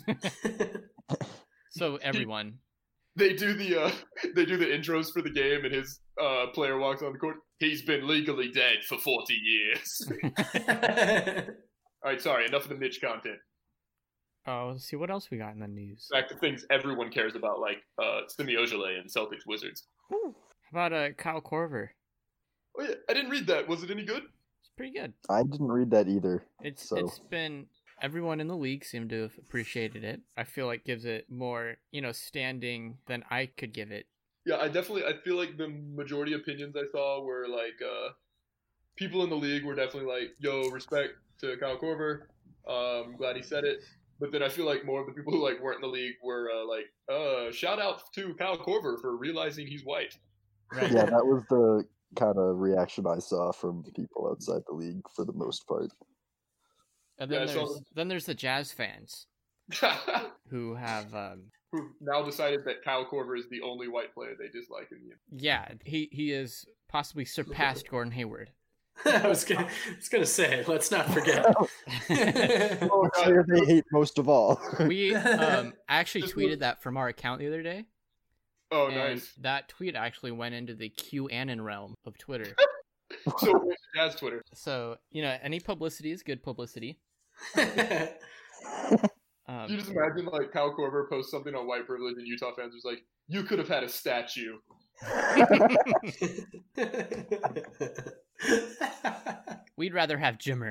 So everyone. They do the intros for the game, and his player walks on the court. He's been legally dead for 40 years. All right, sorry, enough of the niche content. Oh, let's see what else we got in the news. Back to things everyone cares about, like Semi Ojeleye and Celtics Wizards. How about Kyle Korver? Oh yeah, I didn't read that. Was it any good? It's pretty good. I didn't read that either. It's So- been everyone in the league seemed to have appreciated it. I feel like gives it more, standing than I could give it. Yeah, I feel like the majority opinions I saw were like people in the league were definitely like, yo, respect to Kyle Korver. Glad he said it. But then I feel like more of the people who like weren't in the league were shout out to Kyle Korver for realizing he's white. Right. Yeah, that was the kind of reaction I saw from people outside the league for the most part. And Yeah, then I saw there's the Jazz fans who have Who now decided that Kyle Korver is the only white player they dislike in the NBA. yeah, he is possibly surpassed Gordon Hayward. I was gonna say, let's not forget. The player they hate most of all. We actually Just tweeted that from our account the other day. Oh, And nice. that tweet actually went into the QAnon realm of Twitter. So Jazz Twitter. So, any publicity is good publicity. You just imagine like Kyle Korver posts something on white privilege and Utah fans was like, you could have had a statue. We'd rather have Jimmer.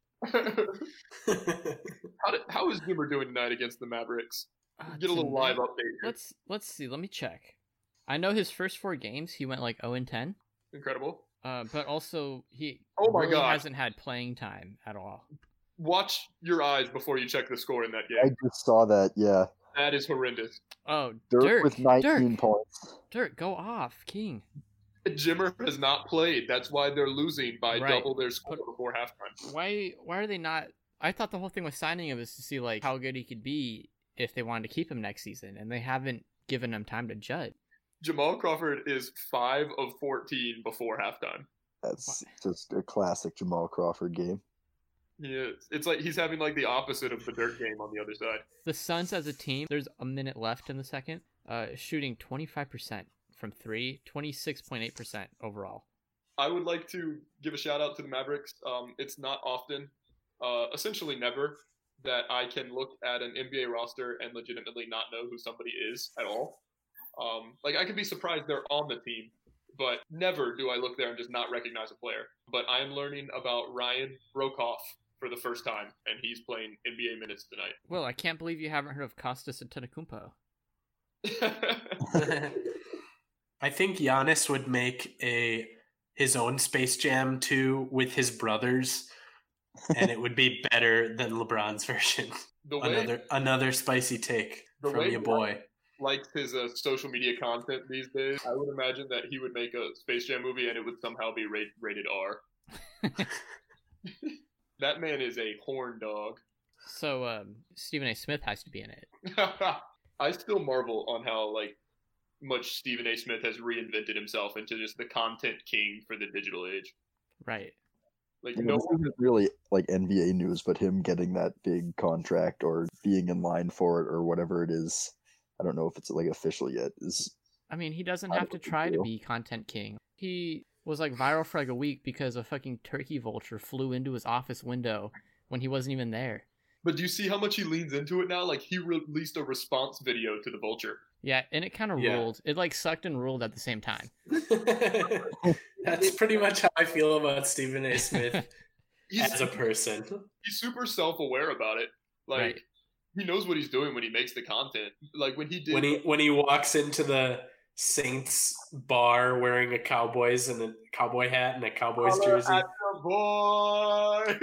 How is Jimmer doing tonight against the Mavericks? Get a little Tonight- live update here. Let's see. Let me check. I know his first 4 games he went like 0-10. Incredible. But also he Oh my really God. hasn't had playing time at all. Watch your eyes before you check the score in that I game. just saw that, yeah. That is horrendous. Oh, Dirk with 19 points. Dirk, go off, King. Jimmer has not played. That's why they're losing by Right. double their score before halftime. Why are they not? I thought the whole thing with signing him was to see like how good he could be if they wanted to keep him next season, and they haven't given him time to judge. Jamal Crawford is 5 of 14 before halftime. That's just a classic Jamal Crawford game. Yeah, it's like he's having like the opposite of the Dirk game on the other side. The Suns as a team, there's a minute left in the second, shooting 25% from 3, 26.8% overall. I would like to give a shout out to the Mavericks. It's not often, essentially never, that I can look at an NBA roster and legitimately not know who somebody is at all. Like I could be surprised they're on the team, but never do I look there and just not recognize a player. But I am learning about Ryan Broekhoff for the first time, and he's playing NBA minutes tonight. Well, I can't believe you haven't heard of Kostas Antetokounmpo. I think Giannis would make his own Space Jam 2 with his brothers, and it would be better than LeBron's version. Another spicy take from your boy. Likes his social media content these days. I would imagine that he would make a Space Jam movie and it would somehow be rated R. That man is a horn dog. So Stephen A. Smith has to be in it. I still marvel on how much Stephen A. Smith has reinvented himself into just the content king for the digital age. Right. This isn't really like NBA news, but him getting that big contract or being in line for it or whatever it is. I don't know if it's like official yet. I mean, he doesn't have to try to be content king. He was like viral for like a week because a fucking turkey vulture flew into his office window when he wasn't even there. But do you see how much he leans into it now? Like he released a response video to the vulture. Yeah, and it kind of ruled. It like sucked and ruled at the same time. That's pretty much how I feel about Stephen A. Smith as a person. He's super self-aware about it. Like Right. He knows what he's doing when he makes the content. Like when he did when he walks into the Saints bar wearing a Cowboys and a cowboy hat and a Cowboys jersey. Boy.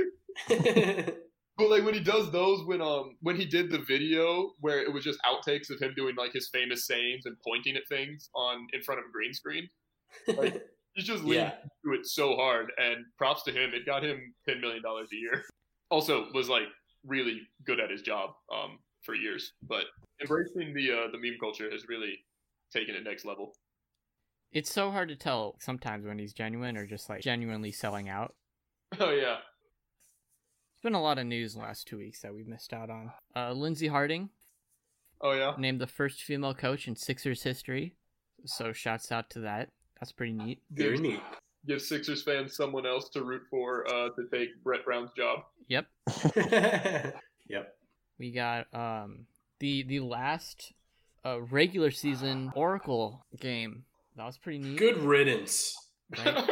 But like when he does those, when he did the video where it was just outtakes of him doing like his famous sayings and pointing at things in front of a green screen, like he's just leaning into it so hard. And props to him, it got him $10 million a year. Also, was like really good at his job for years. But embracing the meme culture has really taken it next level. It's so hard to tell sometimes when he's genuine or just like genuinely selling out. Oh yeah. Been a lot of news in the last 2 weeks that we've missed out on. Lindsey Harding. Oh yeah. Named the first female coach in Sixers history. So shouts out to that. That's pretty neat. Very neat. Give Sixers fans someone else to root for to take Brett Brown's job. Yep. Yep. We got the last regular season Oracle game. That was pretty neat. Good riddance. Right?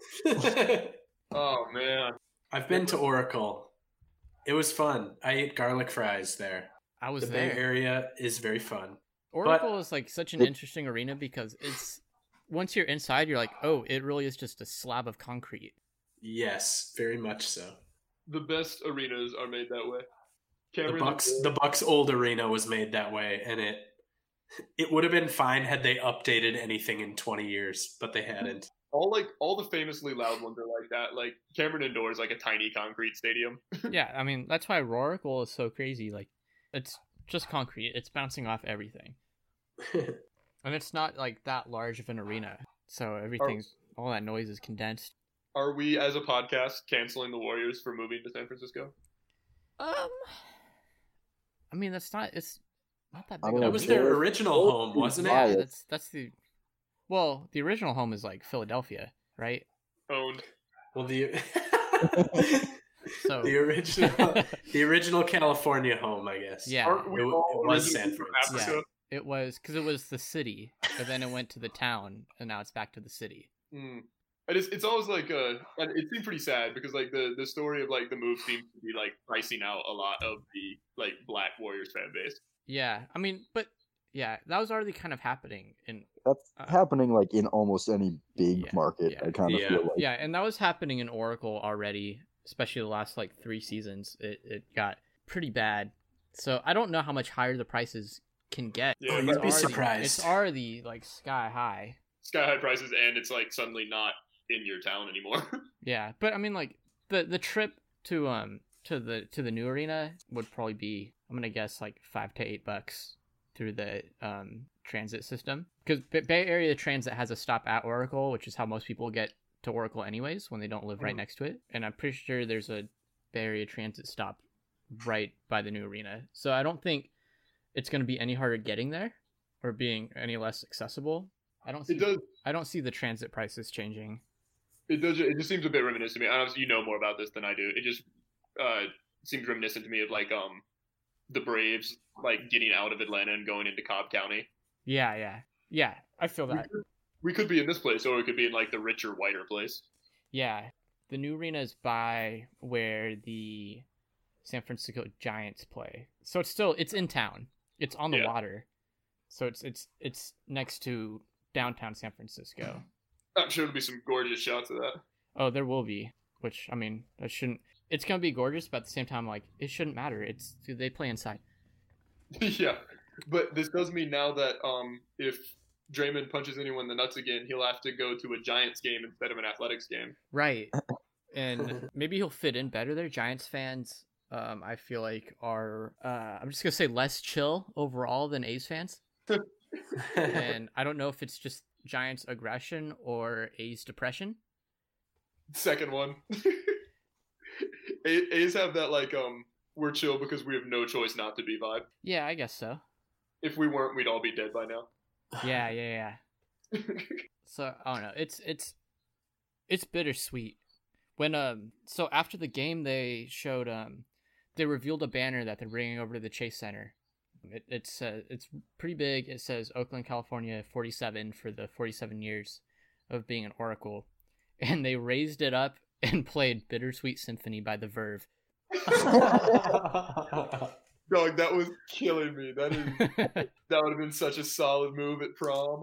Oh man. I've been to Oracle. It was fun. I ate garlic fries there. I was the there. Bay Area is very fun. Oracle is like such an interesting arena because it's once you're inside, you're like, oh, it really is just a slab of concrete. Yes, very much so. The best arenas are made that way. The Bucks old arena was made that way, and it would have been fine had they updated anything in 20 years, but they hadn't. All the famously loud ones are like that. Like Cameron Indoor is like a tiny concrete stadium. Yeah, I mean that's why Oracle is so crazy. Like it's just concrete. It's bouncing off everything, and it's not like that large of an arena. So all that noise is condensed. Are we, as a podcast, canceling the Warriors for moving to San Francisco? I mean it's not that big. That was their original home, wasn't it? Yeah, that's the. Well, the original home is like Philadelphia, right? Owned. Well, the so the original California home, I guess. Yeah, it was San Francisco. Yeah, it was because it was the city, but then it went to the town, and now it's back to the city. Mm. And it's always like it seemed pretty sad because like the story of like the move seems to be like pricing out a lot of the like Black Warriors fan base. Yeah, I mean, but yeah, that was already kind of happening in. That's happening like in almost any big market. Yeah. I kind of feel like. Yeah, and that was happening in Oracle already, especially the last like 3 seasons. It got pretty bad. So I don't know how much higher the prices can get. Yeah, you'd be surprised. It's already like sky high. Sky high prices, and it's like suddenly not in your town anymore. Yeah, but I mean, like the trip to the new arena would probably be, I'm gonna guess, like $5 to $8 through the transit system, because Bay Area Transit has a stop at Oracle, which is how most people get to Oracle anyways when they don't live right next to it. And I'm pretty sure there's a Bay Area Transit stop right by the new arena. So I don't think it's going to be any harder getting there or being any less accessible. I don't see the transit prices changing. It does. It just seems a bit reminiscent to me. Honestly, you know more about this than I do. It just seems reminiscent to me of like the Braves like getting out of Atlanta and going into Cobb County. Yeah. I feel that. We could be in this place, or we could be in like the richer, whiter place. Yeah, the new arena is by where the San Francisco Giants play, so it's in town. It's on the water, so it's next to downtown San Francisco. I'm sure there'll be some gorgeous shots of that. Oh, there will be. Which, I mean, that shouldn't. It's gonna be gorgeous, but at the same time, like, it shouldn't matter. They play inside. Yeah, but this does mean now that if Draymond punches anyone in the nuts again, he'll have to go to a Giants game instead of an Athletics game. Right, and maybe he'll fit in better there. Giants fans, I feel like are I'm just gonna say less chill overall than A's fans. And I don't know if it's just Giants aggression or A's depression. Second one. A's have that like we're chill because we have no choice not to be vibe. Yeah, I guess so. If we weren't, we'd all be dead by now. Yeah. So I don't know. It's bittersweet. When so after the game they showed they revealed a banner that they're bringing over to the Chase Center. It's pretty big. It says Oakland, California 47 for the 47 years of being an Oracle, and they raised it up and played Bittersweet Symphony by The Verve. Dog, that was killing me. That would have been such a solid move at prom.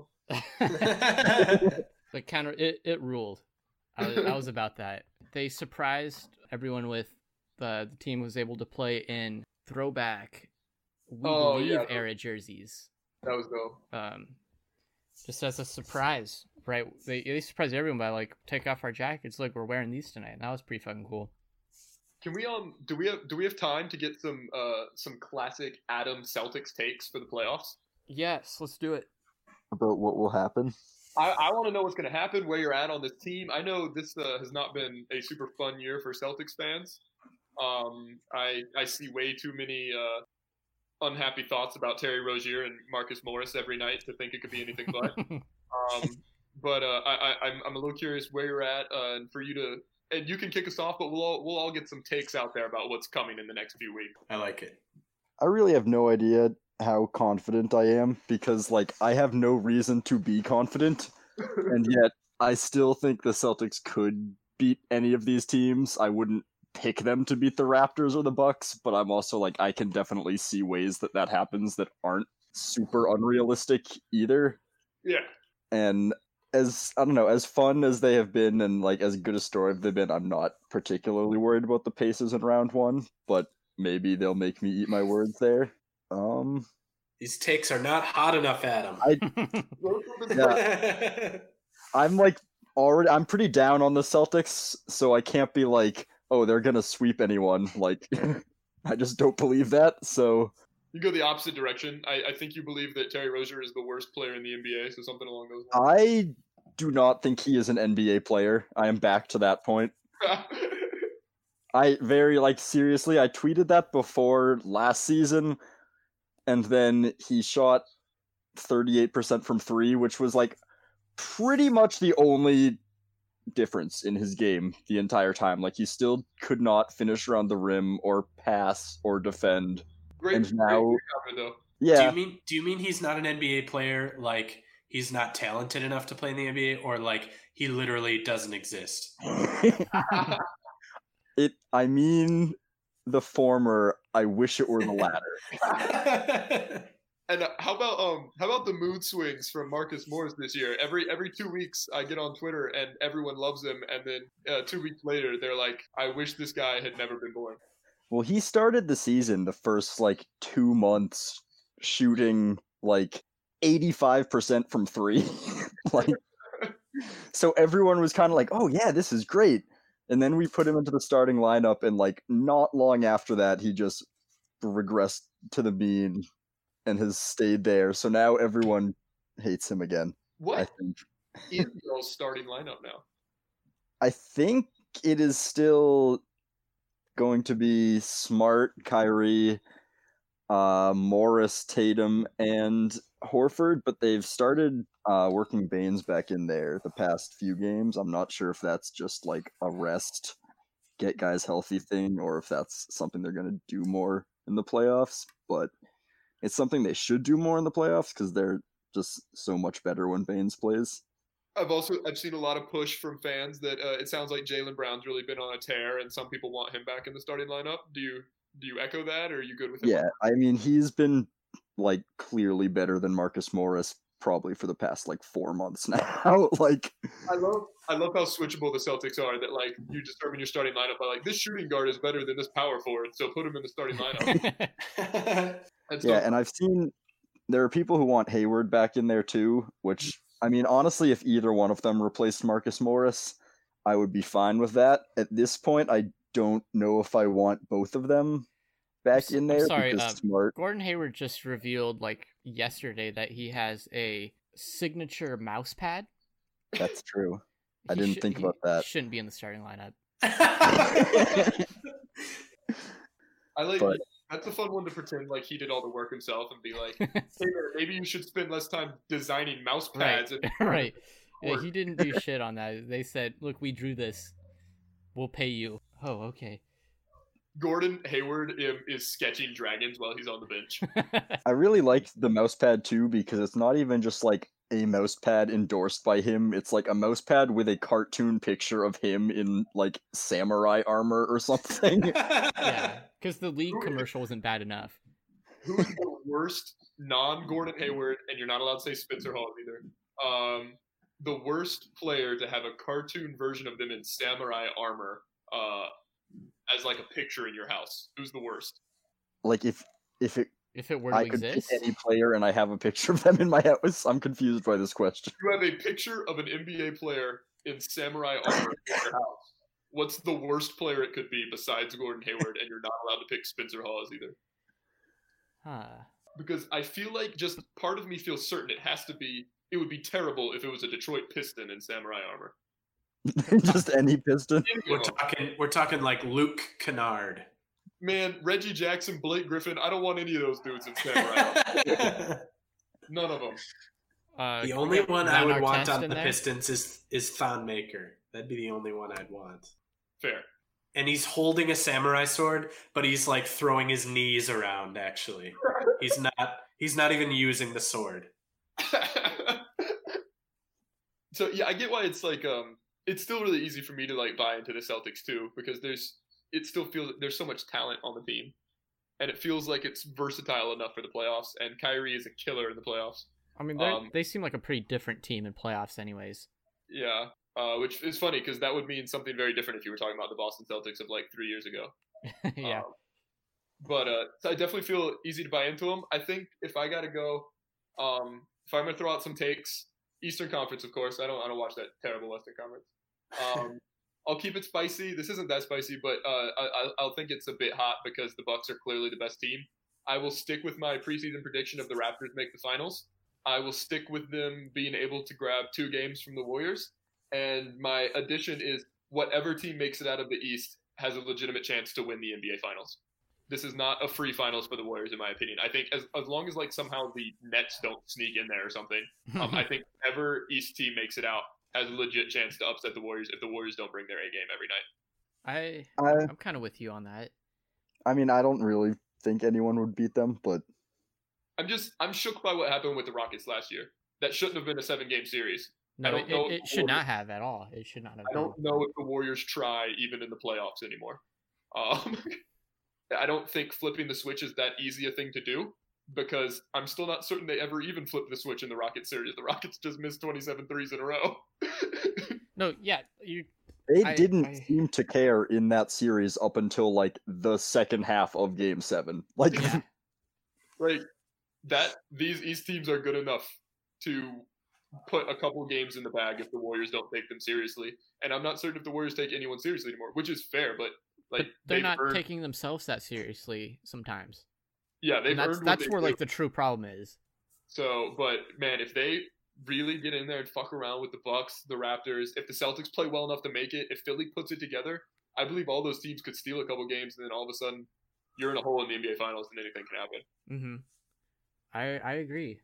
The counter, it ruled. I was about that. They surprised everyone with the team was able to play in throwback era jerseys. That was dope. Just as a surprise, right? They surprised everyone by like, take off our jackets. Look, we're wearing these tonight. And that was pretty fucking cool. Can we do we have time to get some classic Adam Celtics takes for the playoffs? Yes, let's do it. About what will happen? I want to know what's going to happen, where you're at on this team. I know this has not been a super fun year for Celtics fans. I see way too many unhappy thoughts about Terry Rozier and Marcus Morris every night to think it could be anything but. But I'm a little curious where you're at, and for you to. And you can kick us off, but we'll all get some takes out there about what's coming in the next few weeks. I like it. I really have no idea how confident I am because, like, I have no reason to be confident, and yet I still think the Celtics could beat any of these teams. I wouldn't pick them to beat the Raptors or the Bucks, but I'm also like, I can definitely see ways that happens that aren't super unrealistic either. Yeah. And as fun as they have been and like as good a story they've been, I'm not particularly worried about the Pacers in round one, but maybe they'll make me eat my words there. These takes are not hot enough, Adam. I'm pretty down on the Celtics, so I can't be like, oh, they're gonna sweep anyone. Like, I just don't believe that, so... You go the opposite direction. I think you believe that Terry Rozier is the worst player in the NBA, so something along those lines. I do not think he is an NBA player. I am back to that point. Seriously, I tweeted that before last season, and then he shot 38% from three, which was like pretty much the only difference in his game the entire time. Like, he still could not finish around the rim or pass or defend. Great cover, though. Yeah. Do you mean he's not an NBA player, like he's not talented enough to play in the NBA, or like he literally doesn't exist? I mean the former. I wish it were the latter. And how about the mood swings from Marcus Morris this year? Every 2 weeks I get on Twitter and everyone loves him, and then 2 weeks later they're like, I wish this guy had never been born. Well, he started the season the first, 2 months shooting, 85% from three. So everyone was kind of like, oh, yeah, this is great. And then we put him into the starting lineup, and, not long after that, he just regressed to the mean. and has stayed there. So now everyone hates him again. I What think. is y'all's starting lineup now? I think it is still going to be Smart, Kyrie, Morris, Tatum, and Horford, but they've started working Baines back in there the past few games. I'm not sure if that's just like a rest, get guys healthy thing, or if that's something they're going to do more in the playoffs, but it's something they should do more in the playoffs because they're just so much better when Baines plays. I've seen a lot of push from fans that it sounds like Jaylen Brown's really been on a tear, and some people want him back in the starting lineup. Do you echo that, or are you good with him? Yeah, I mean, he's been like clearly better than Marcus Morris probably for the past like 4 months now. Like, I love how switchable the Celtics are. That like you determine your starting lineup by like this shooting guard is better than this power forward, so put him in the starting lineup. yeah, and I've seen there are people who want Hayward back in there too, which I mean, honestly, if either one of them replaced Marcus Morris, I would be fine with that. At this point, I don't know if I want both of them back in there. I'm sorry, because Smart. Gordon Hayward just revealed like yesterday that he has a signature mouse pad. That's true. I didn't think about that. Shouldn't be in the starting lineup. I like But- that's a fun one to pretend like he did all the work himself and be like, hey, maybe you should spend less time designing mouse pads. Right, And right. Yeah, he didn't do shit on that. They said, "Look, we drew this. We'll pay you." Oh, okay. Gordon Hayward is sketching dragons while he's on the bench. I really like the mouse pad too because it's not even just like a mouse pad endorsed by him. It's like a mouse pad with a cartoon picture of him in like samurai armor or something. Yeah, because the league commercial wasn't bad enough. Who is the worst non-Gordon Hayward, and you're not allowed to say Spencer Hall either, the worst player to have a cartoon version of them in samurai armor as like a picture in your house? Who's the worst? Like if it were to I could pick exist, any player and I have a picture of them in my house, I'm confused by this question. You have a picture of an NBA player in samurai armor in your house. What's the worst player it could be besides Gordon Hayward, and you're not allowed to pick Spencer Hall as either? huh? Because I feel like just part of me feels certain it would be terrible if it was a Detroit Piston in samurai armor. Just any piston. We're talking like Luke Kennard. Man, Reggie Jackson, Blake Griffin, I don't want any of those dudes in samurai armor. None of them. The Can we only get one I Ron would want Artest on in the there? Pistons is Thon Maker. That'd be the only one I'd want. Fair. And he's holding a samurai sword, but he's like throwing his knees around. Actually, he's not even using the sword. So yeah, I get why it's like it's still really easy for me to like buy into the Celtics too, because it still feels there's so much talent on the team, and it feels like it's versatile enough for the playoffs. And Kyrie is a killer in the playoffs. I mean, they seem like a pretty different team in playoffs, anyways. Yeah, which is funny because that would mean something very different if you were talking about the Boston Celtics of like 3 years ago. Yeah. But so I definitely feel easy to buy into them. I think if I gotta go, if I'm gonna throw out some takes, Eastern Conference, of course. I don't watch that terrible Western Conference. I'll keep it spicy. This isn't that spicy, but I'll think it's a bit hot because the Bucks are clearly the best team. I will stick with my preseason prediction of the Raptors make the finals. I will stick with them being able to grab 2 games from the Warriors. And my addition is whatever team makes it out of the East has a legitimate chance to win the NBA Finals. This is not a free finals for the Warriors, in my opinion. I think as long as like somehow the Nets don't sneak in there or something, I think whatever East team makes it out has a legit chance to upset the Warriors if the Warriors don't bring their A game every night. I'm kind of with you on that. I mean, I don't really think anyone would beat them, but I'm shook by what happened with the Rockets last year. That shouldn't have been a 7-game series. No, don't know if it the should not Warriors- have at all. It should not have. I don't know if the Warriors try even in the playoffs anymore. I don't think flipping the switch is that easy a thing to do because I'm still not certain they ever even flipped the switch in the Rockets series. The Rockets just missed 27 threes in a row. No, yeah, they didn't seem to care in that series up until like the second half of Game 7. Like, yeah. Like these East teams are good enough to put a couple games in the bag if the Warriors don't take them seriously. And I'm not certain if the Warriors take anyone seriously anymore, which is fair, but like But they're they've not earned- taking themselves that seriously sometimes. Yeah, they've And that's earned what they where do. like the true problem is. So, but man, if they really get in there and fuck around with the Bucks, the Raptors, if the Celtics play well enough to make it, if Philly puts it together, I believe all those teams could steal a couple games, and then all of a sudden you're in a hole in the NBA Finals, and anything can happen. Mm-hmm. I agree.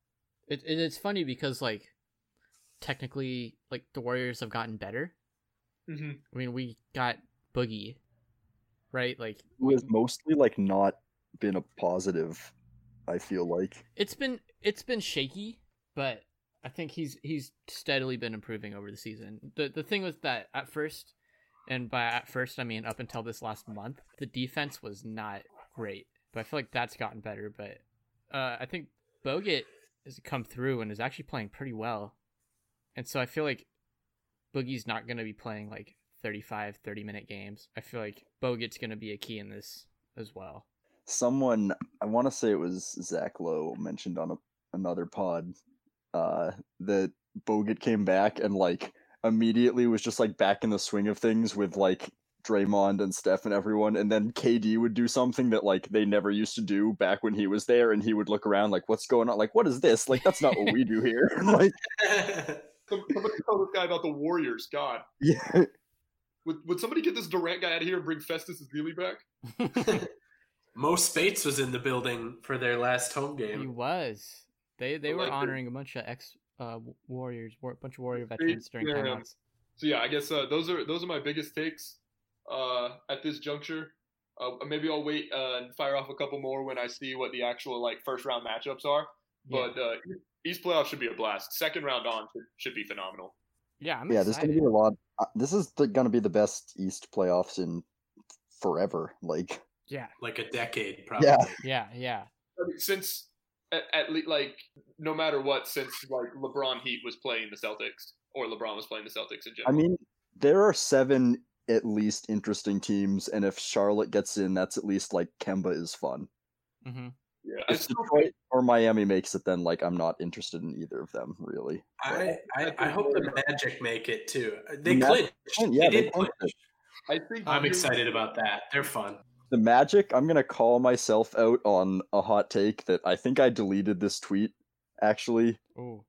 It's funny because like technically like the Warriors have gotten better. Mm-hmm. I mean, we got Boogie, right? Like Who has mostly like not been a positive, I feel like. it's been shaky, but I think he's steadily been improving over the season. The thing was that at first, and by at first I mean up until this last month, the defense was not great. But I feel like that's gotten better. But I think Bogut has come through and is actually playing pretty well. And so I feel like Boogie's not going to be playing like 30-minute games. I feel like Bogut's going to be a key in this as well. Someone, I want to say it was Zach Lowe, mentioned on another pod that Bogut came back and like immediately was just like back in the swing of things with like Draymond and Steph and everyone, and then KD would do something that like they never used to do back when he was there, and he would look around like, what's going on? Like, what is this? Like, that's not what we do here. Like, Somebody tell this guy about the Warriors. God, yeah. would somebody get this Durant guy out of here and bring Festus Ezeli back? Mo Spates was in the building for their last home He game. was. They I were like it. honoring a bunch of Warriors, a bunch of Warrior veterans during Yeah. timeouts. So yeah, I guess those are my biggest takes at this juncture. Maybe I'll wait and fire off a couple more when I see what the actual like first round matchups are. Yeah. But East playoffs should be a blast. Second round on should be phenomenal. Yeah, I'm Yeah, there's going excited. to be a lot. This is going to be the best East playoffs in forever. Like, Yeah, Like a decade, probably. Yeah. yeah. I mean, since at least like no matter what, since like LeBron Heat was playing the Celtics or LeBron was playing the Celtics in I general. mean, there are 7 at least interesting teams, and if Charlotte gets in, that's at least like Kemba is fun. Mm-hmm. Yeah, I If still Detroit or Miami makes it, then like I'm not interested in either of them really. I hope the Magic make it too. They The clinched. Yeah, they they did clinch. clinched it. I think I'm excited about that. They're fun. The Magic, I'm gonna call myself out on a hot take that I think I deleted this tweet. Actually, Oh,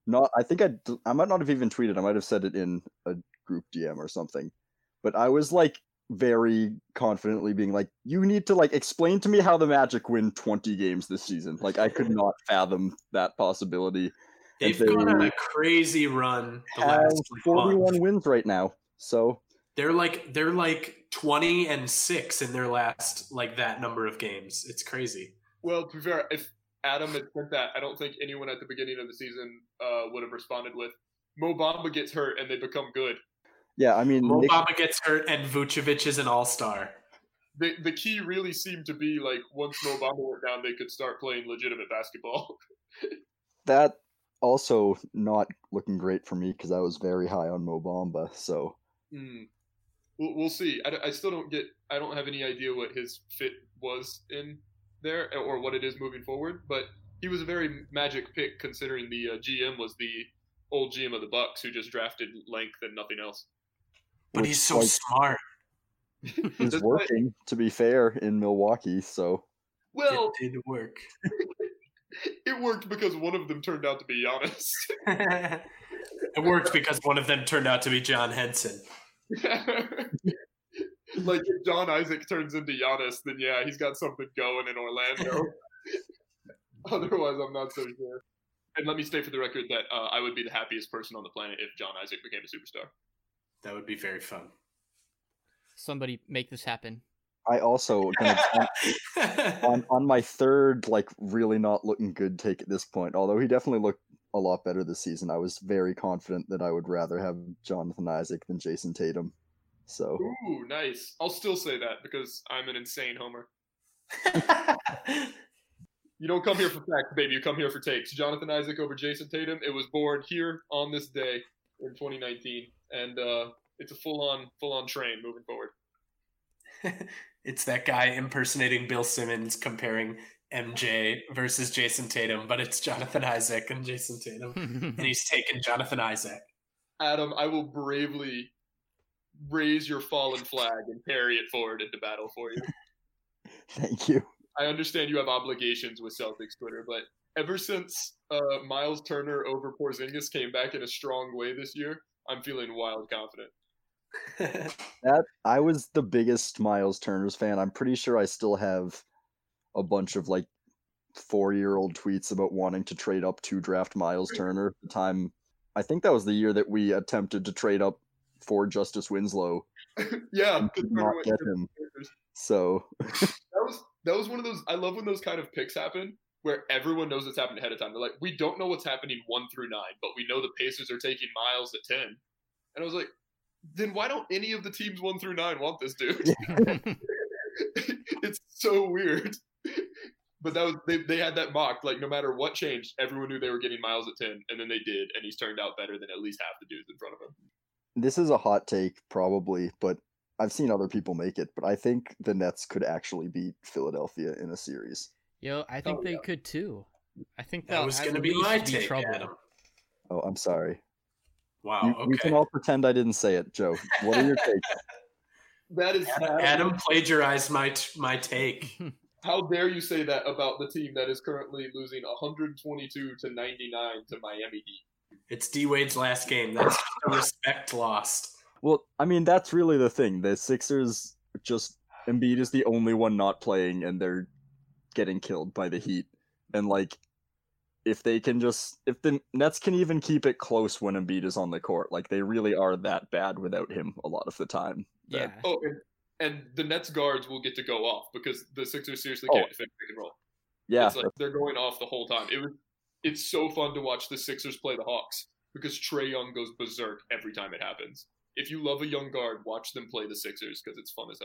I might not have even tweeted. I might have said it in a group DM or something. But I was like very confidently being like, "You need to like explain to me how the Magic win 20 games this season." Like I could not fathom that possibility. They've And gone on they a crazy run the have last like, 41 month. wins right now. So They're like 20-6 in their last like that number of games. It's crazy. Well, to be fair, if Adam had sent that, I don't think anyone at the beginning of the season would have responded with Mo Bamba gets hurt and they become good. yeah, I mean, Mo Nick, Bamba gets hurt and Vucevic is an all-star. The key really seemed to be like once Mo Bamba went down, they could start playing legitimate basketball. that also not looking great for me because I was very high on Mo Bamba. So We'll see. I still don't get. I don't have any idea what his fit was in there or what it is moving forward. But he was a very Magic pick considering the GM was the old GM of the Bucks who just drafted length and nothing else. But which, he's so like, smart. is That's working, to be fair, in Milwaukee. So Well, It did work. it worked because one of them turned out to be Giannis. It worked because one of them turned out to be John Henson. Like if John Isaac turns into Giannis, then yeah, he's got something going in Orlando. Otherwise, I'm not so sure. And let me state for the record that I would be the happiest person on the planet if John Isaac became a superstar. That would be very fun. somebody make this happen. I also on my third like really not looking good take at this point. Although he definitely looked a lot better this season, I was very confident that I would rather have Jonathan Isaac than Jason Tatum. So Ooh, nice. I'll still say that because I'm an insane homer. You don't come here for facts, baby. You come here for takes. Jonathan Isaac over Jason Tatum. It was born here on this day in 2019, and it's a full-on train moving forward. It's that guy impersonating Bill Simmons comparing MJ versus Jason Tatum, but it's Jonathan Isaac and Jason Tatum, and he's taking Jonathan Isaac. Adam, I will bravely raise your fallen flag and carry it forward into battle for you. thank you. I understand you have obligations with Celtics Twitter, but ever since Miles Turner over Porzingis came back in a strong way this year, I'm feeling wild confident. I was the biggest Miles Turner's fan. I'm pretty sure I still have a bunch of like 4-year-old tweets about wanting to trade up to draft Miles Turner. The time, I think that was the year that we attempted to trade up for Justice Winslow. Yeah, and did not get him. So that was one of those. I love when those kind of picks happen where everyone knows it's happened ahead of time. They're like, we don't know what's happening 1 through 9, but we know the Pacers are taking Miles at 10. And I was like, then why don't any of the teams 1 through 9 want this dude? It's so weird. But that was they had that mocked. Like, no matter what changed, everyone knew they were getting Miles at 10, and then they did, and he's turned out better than at least half the dudes in front of him. This is a hot take, probably, but I've seen other people make it. But I think the Nets could actually beat Philadelphia in a series. Yo, I think they could too. I think that was going to be my take, Adam. Oh, I'm sorry. Wow. We can all pretend I didn't say it, Joe. What are your takes? That is Adam plagiarized my take. How dare you say that about the team that is currently losing 122 to 99 to Miami Heat? It's D Wade's last game. That's a respect lost. Well, I mean, that's really the thing. The Sixers just Embiid is the only one not playing, and they're getting killed by the Heat. And like, if the Nets can even keep it close when Embiid is on the court, like they really are that bad without him a lot of the time. Yeah. Oh, and the Nets guards will get to go off because the Sixers seriously can't defend pick and roll. Yeah, it's like they're going off the whole time. It's so fun to watch the Sixers play the Hawks because Trae Young goes berserk every time it happens. If you love a young guard, watch them play the Sixers because it's fun as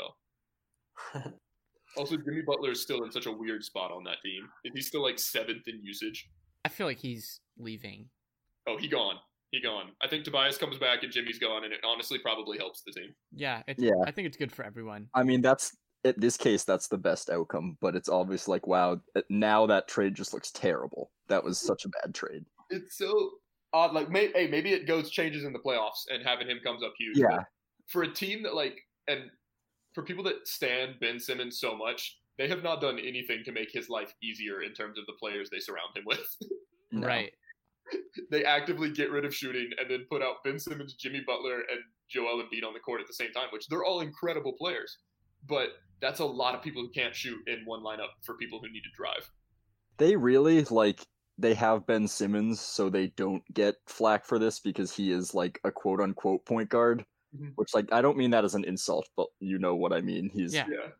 hell. Also, Jimmy Butler is still in such a weird spot on that team. He's still like 7th in usage. I feel like he's leaving. Oh, he gone. I think Tobias comes back and Jimmy's gone, and it honestly probably helps the team. Yeah, I think it's good for everyone. I mean, in this case, that's the best outcome, but it's obvious like, wow, now that trade just looks terrible. That was such a bad trade. It's so odd. Like, maybe it changes in the playoffs, and having him comes up huge. Yeah. But for a team that and for people that stand Ben Simmons so much, they have not done anything to make his life easier in terms of the players they surround him with. No. Right. They actively get rid of shooting and then put out Ben Simmons, Jimmy Butler, and Joel Embiid on the court at the same time, which they're all incredible players. But that's a lot of people who can't shoot in one lineup for people who need to drive. They really, they have Ben Simmons so they don't get flack for this because he is, a quote-unquote point guard, which, I don't mean that as an insult, but you know what I mean. He's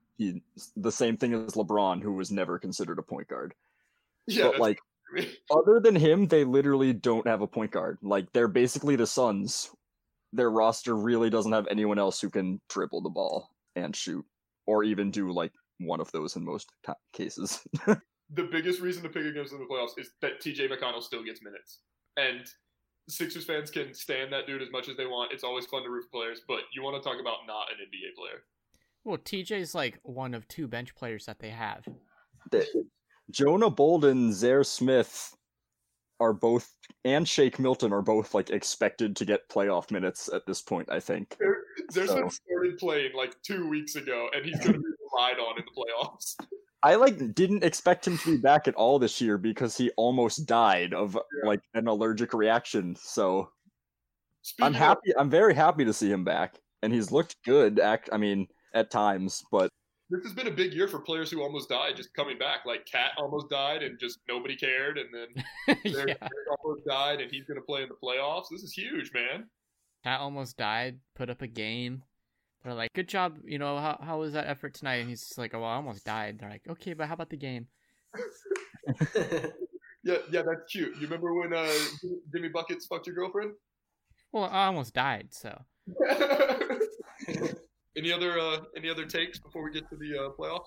the same thing as LeBron, who was never considered a point guard. Yeah, but, other than him, they literally don't have a point guard. They're basically the Suns. Their roster really doesn't have anyone else who can dribble the ball and shoot, or even do, one of those in most cases. The biggest reason to pick against them in the playoffs is that TJ McConnell still gets minutes. And Sixers fans can stand that dude as much as they want. It's always fun to root for players, but you want to talk about not an NBA player. Well, TJ's one of 2 bench players that they have. Jonah Bolden, Zaire Smith are both, and Shake Milton are both expected to get playoff minutes at this point, I think. Zaire Smith started playing 2 weeks ago, and he's going to be relied on in the playoffs. I didn't expect him to be back at all this year because he almost died of an allergic reaction. So I'm happy. I'm very happy to see him back, and he's looked good. At times, but this has been a big year for players who almost died just coming back. Cat almost died and just nobody cared, and then Derek almost died and he's going to play in the playoffs. This is huge, man. Cat almost died, put up a game. They're like, good job, how was that effort tonight? And he's like, oh, well, I almost died. They're like, okay, but how about the game? yeah, that's cute. You remember when Jimmy Buckets fucked your girlfriend? Well, I almost died, so. Any other takes before we get to the playoffs?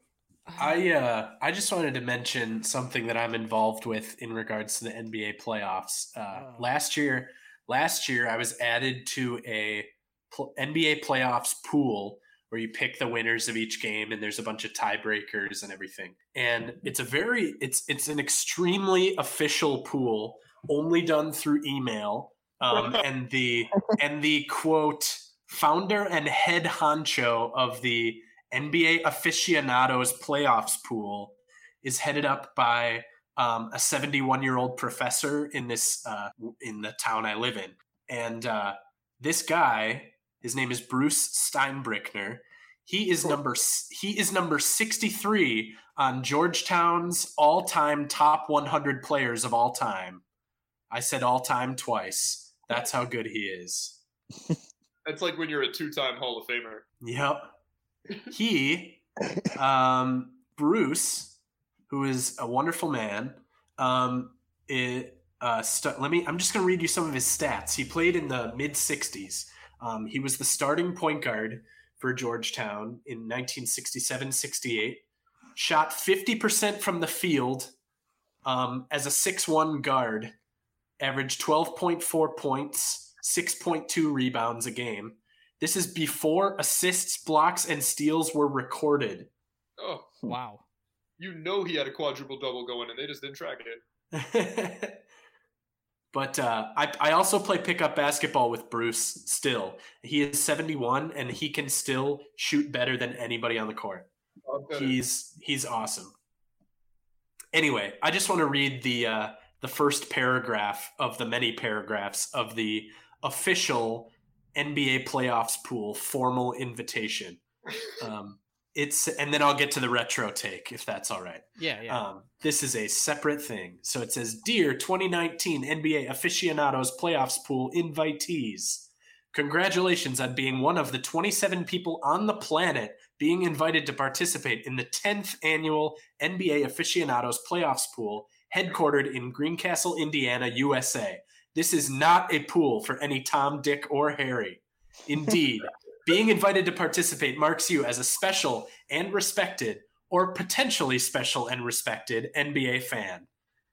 I just wanted to mention something that I'm involved with in regards to the NBA playoffs. Last year I was added to a NBA playoffs pool where you pick the winners of each game, and there's a bunch of tiebreakers and everything. And it's an extremely official pool, only done through email. And the quote, founder and head honcho of the NBA aficionados playoffs pool is headed up by a 71-year-old professor in the town I live in. And this guy, his name is Bruce Steinbrickner. He is number 63 on Georgetown's all-time top 100 players of all time. I said all time twice. That's how good he is. That's like when you're a 2-time Hall of Famer. Yep. He, Bruce, who is a wonderful man, I'm just going to read you some of his stats. He played in the mid-60s. He was the starting point guard for Georgetown in 1967-68. Shot 50% from the field as a 6'1 guard. Averaged 12.4 points, 6.2 rebounds a game. This is before assists, blocks, and steals were recorded. Oh, Wow. you know he had a quadruple double going, and they just didn't track it. But I also play pickup basketball with Bruce still. He is 71, and he can still shoot better than anybody on the court. He's awesome. Anyway, I just want to read the first paragraph of the many paragraphs of the official NBA playoffs pool formal invitation. And then I'll get to the retro take if that's all right. Yeah. This is a separate thing. So it says, Dear 2019 NBA aficionados playoffs pool invitees, congratulations on being one of the 27 people on the planet being invited to participate in the 10th annual NBA aficionados playoffs pool headquartered in Greencastle, Indiana, USA. This is not a pool for any Tom, Dick, or Harry. Indeed, being invited to participate marks you as a special and respected, or potentially special and respected, NBA fan.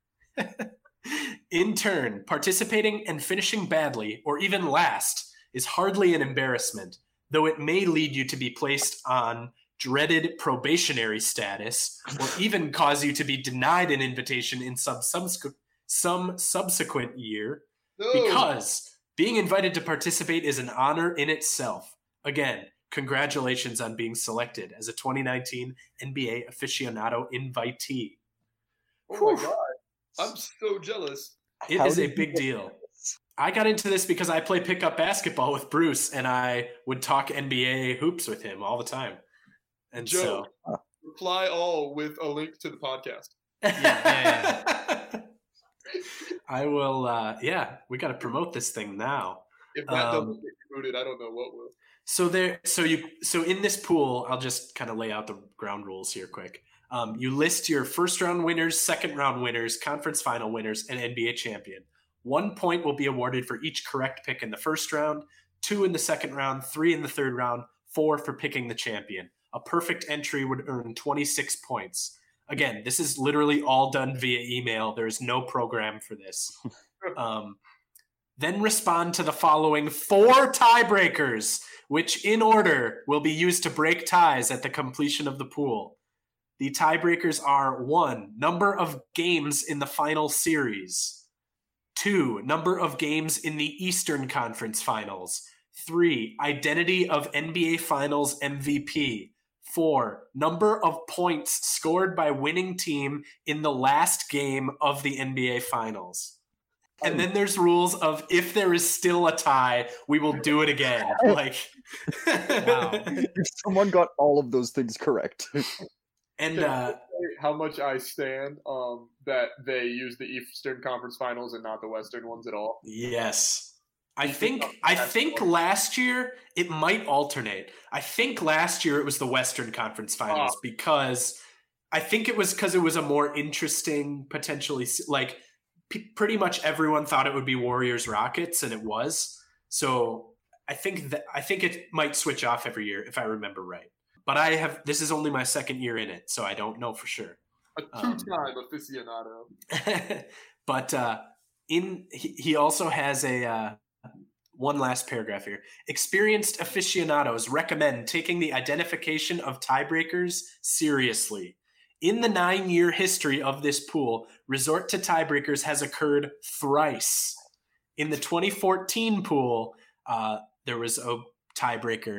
In turn, participating and finishing badly, or even last, is hardly an embarrassment, though it may lead you to be placed on dreaded probationary status, or even cause you to be denied an invitation in some subsequent year, because being invited to participate is an honor in itself. Again, congratulations on being selected as a 2019 NBA aficionado invitee. Oh my God. I'm so jealous. It is a big deal. I got into this because I play pickup basketball with Bruce, and I would talk NBA hoops with him all the time. And Joe, reply all with a link to the podcast. Yeah. I will. We got to promote this thing now. If that doesn't get booted, I don't know what will. So in this pool, I'll just kind of lay out the ground rules here quick. You list your first round winners, second round winners, conference final winners, and NBA champion. 1 point will be awarded for each correct pick in the first round, 2 in the second round, 3 in the third round, 4 for picking the champion. A perfect entry would earn 26 points. Again, this is literally all done via email. There's no program for this. Then respond to the following 4 tiebreakers, which in order will be used to break ties at the completion of the pool. The tiebreakers are 1, number of games in the final series. 2, number of games in the Eastern Conference Finals. 3, identity of NBA Finals MVP. 4, number of points scored by winning team in the last game of the NBA Finals. And then there's rules of if there is still a tie, we will do it again. Like, Wow. If someone got all of those things correct. And How much I stand that they use the Eastern Conference Finals and not the Western ones at all. yes. I think last year it might alternate. I think last year it was the Western Conference Finals because I think it was because it was a more interesting, potentially like pretty much everyone thought it would be Warriors Rockets, and it was. So I think it might switch off every year if I remember right. But this is only my second year in it, so I don't know for sure. A 2-time aficionado. But he also has a one last paragraph here. Experienced aficionados recommend taking the identification of tiebreakers seriously. In the 9-year history of this pool, resort to tiebreakers has occurred thrice. In the 2014 pool, there was a tiebreaker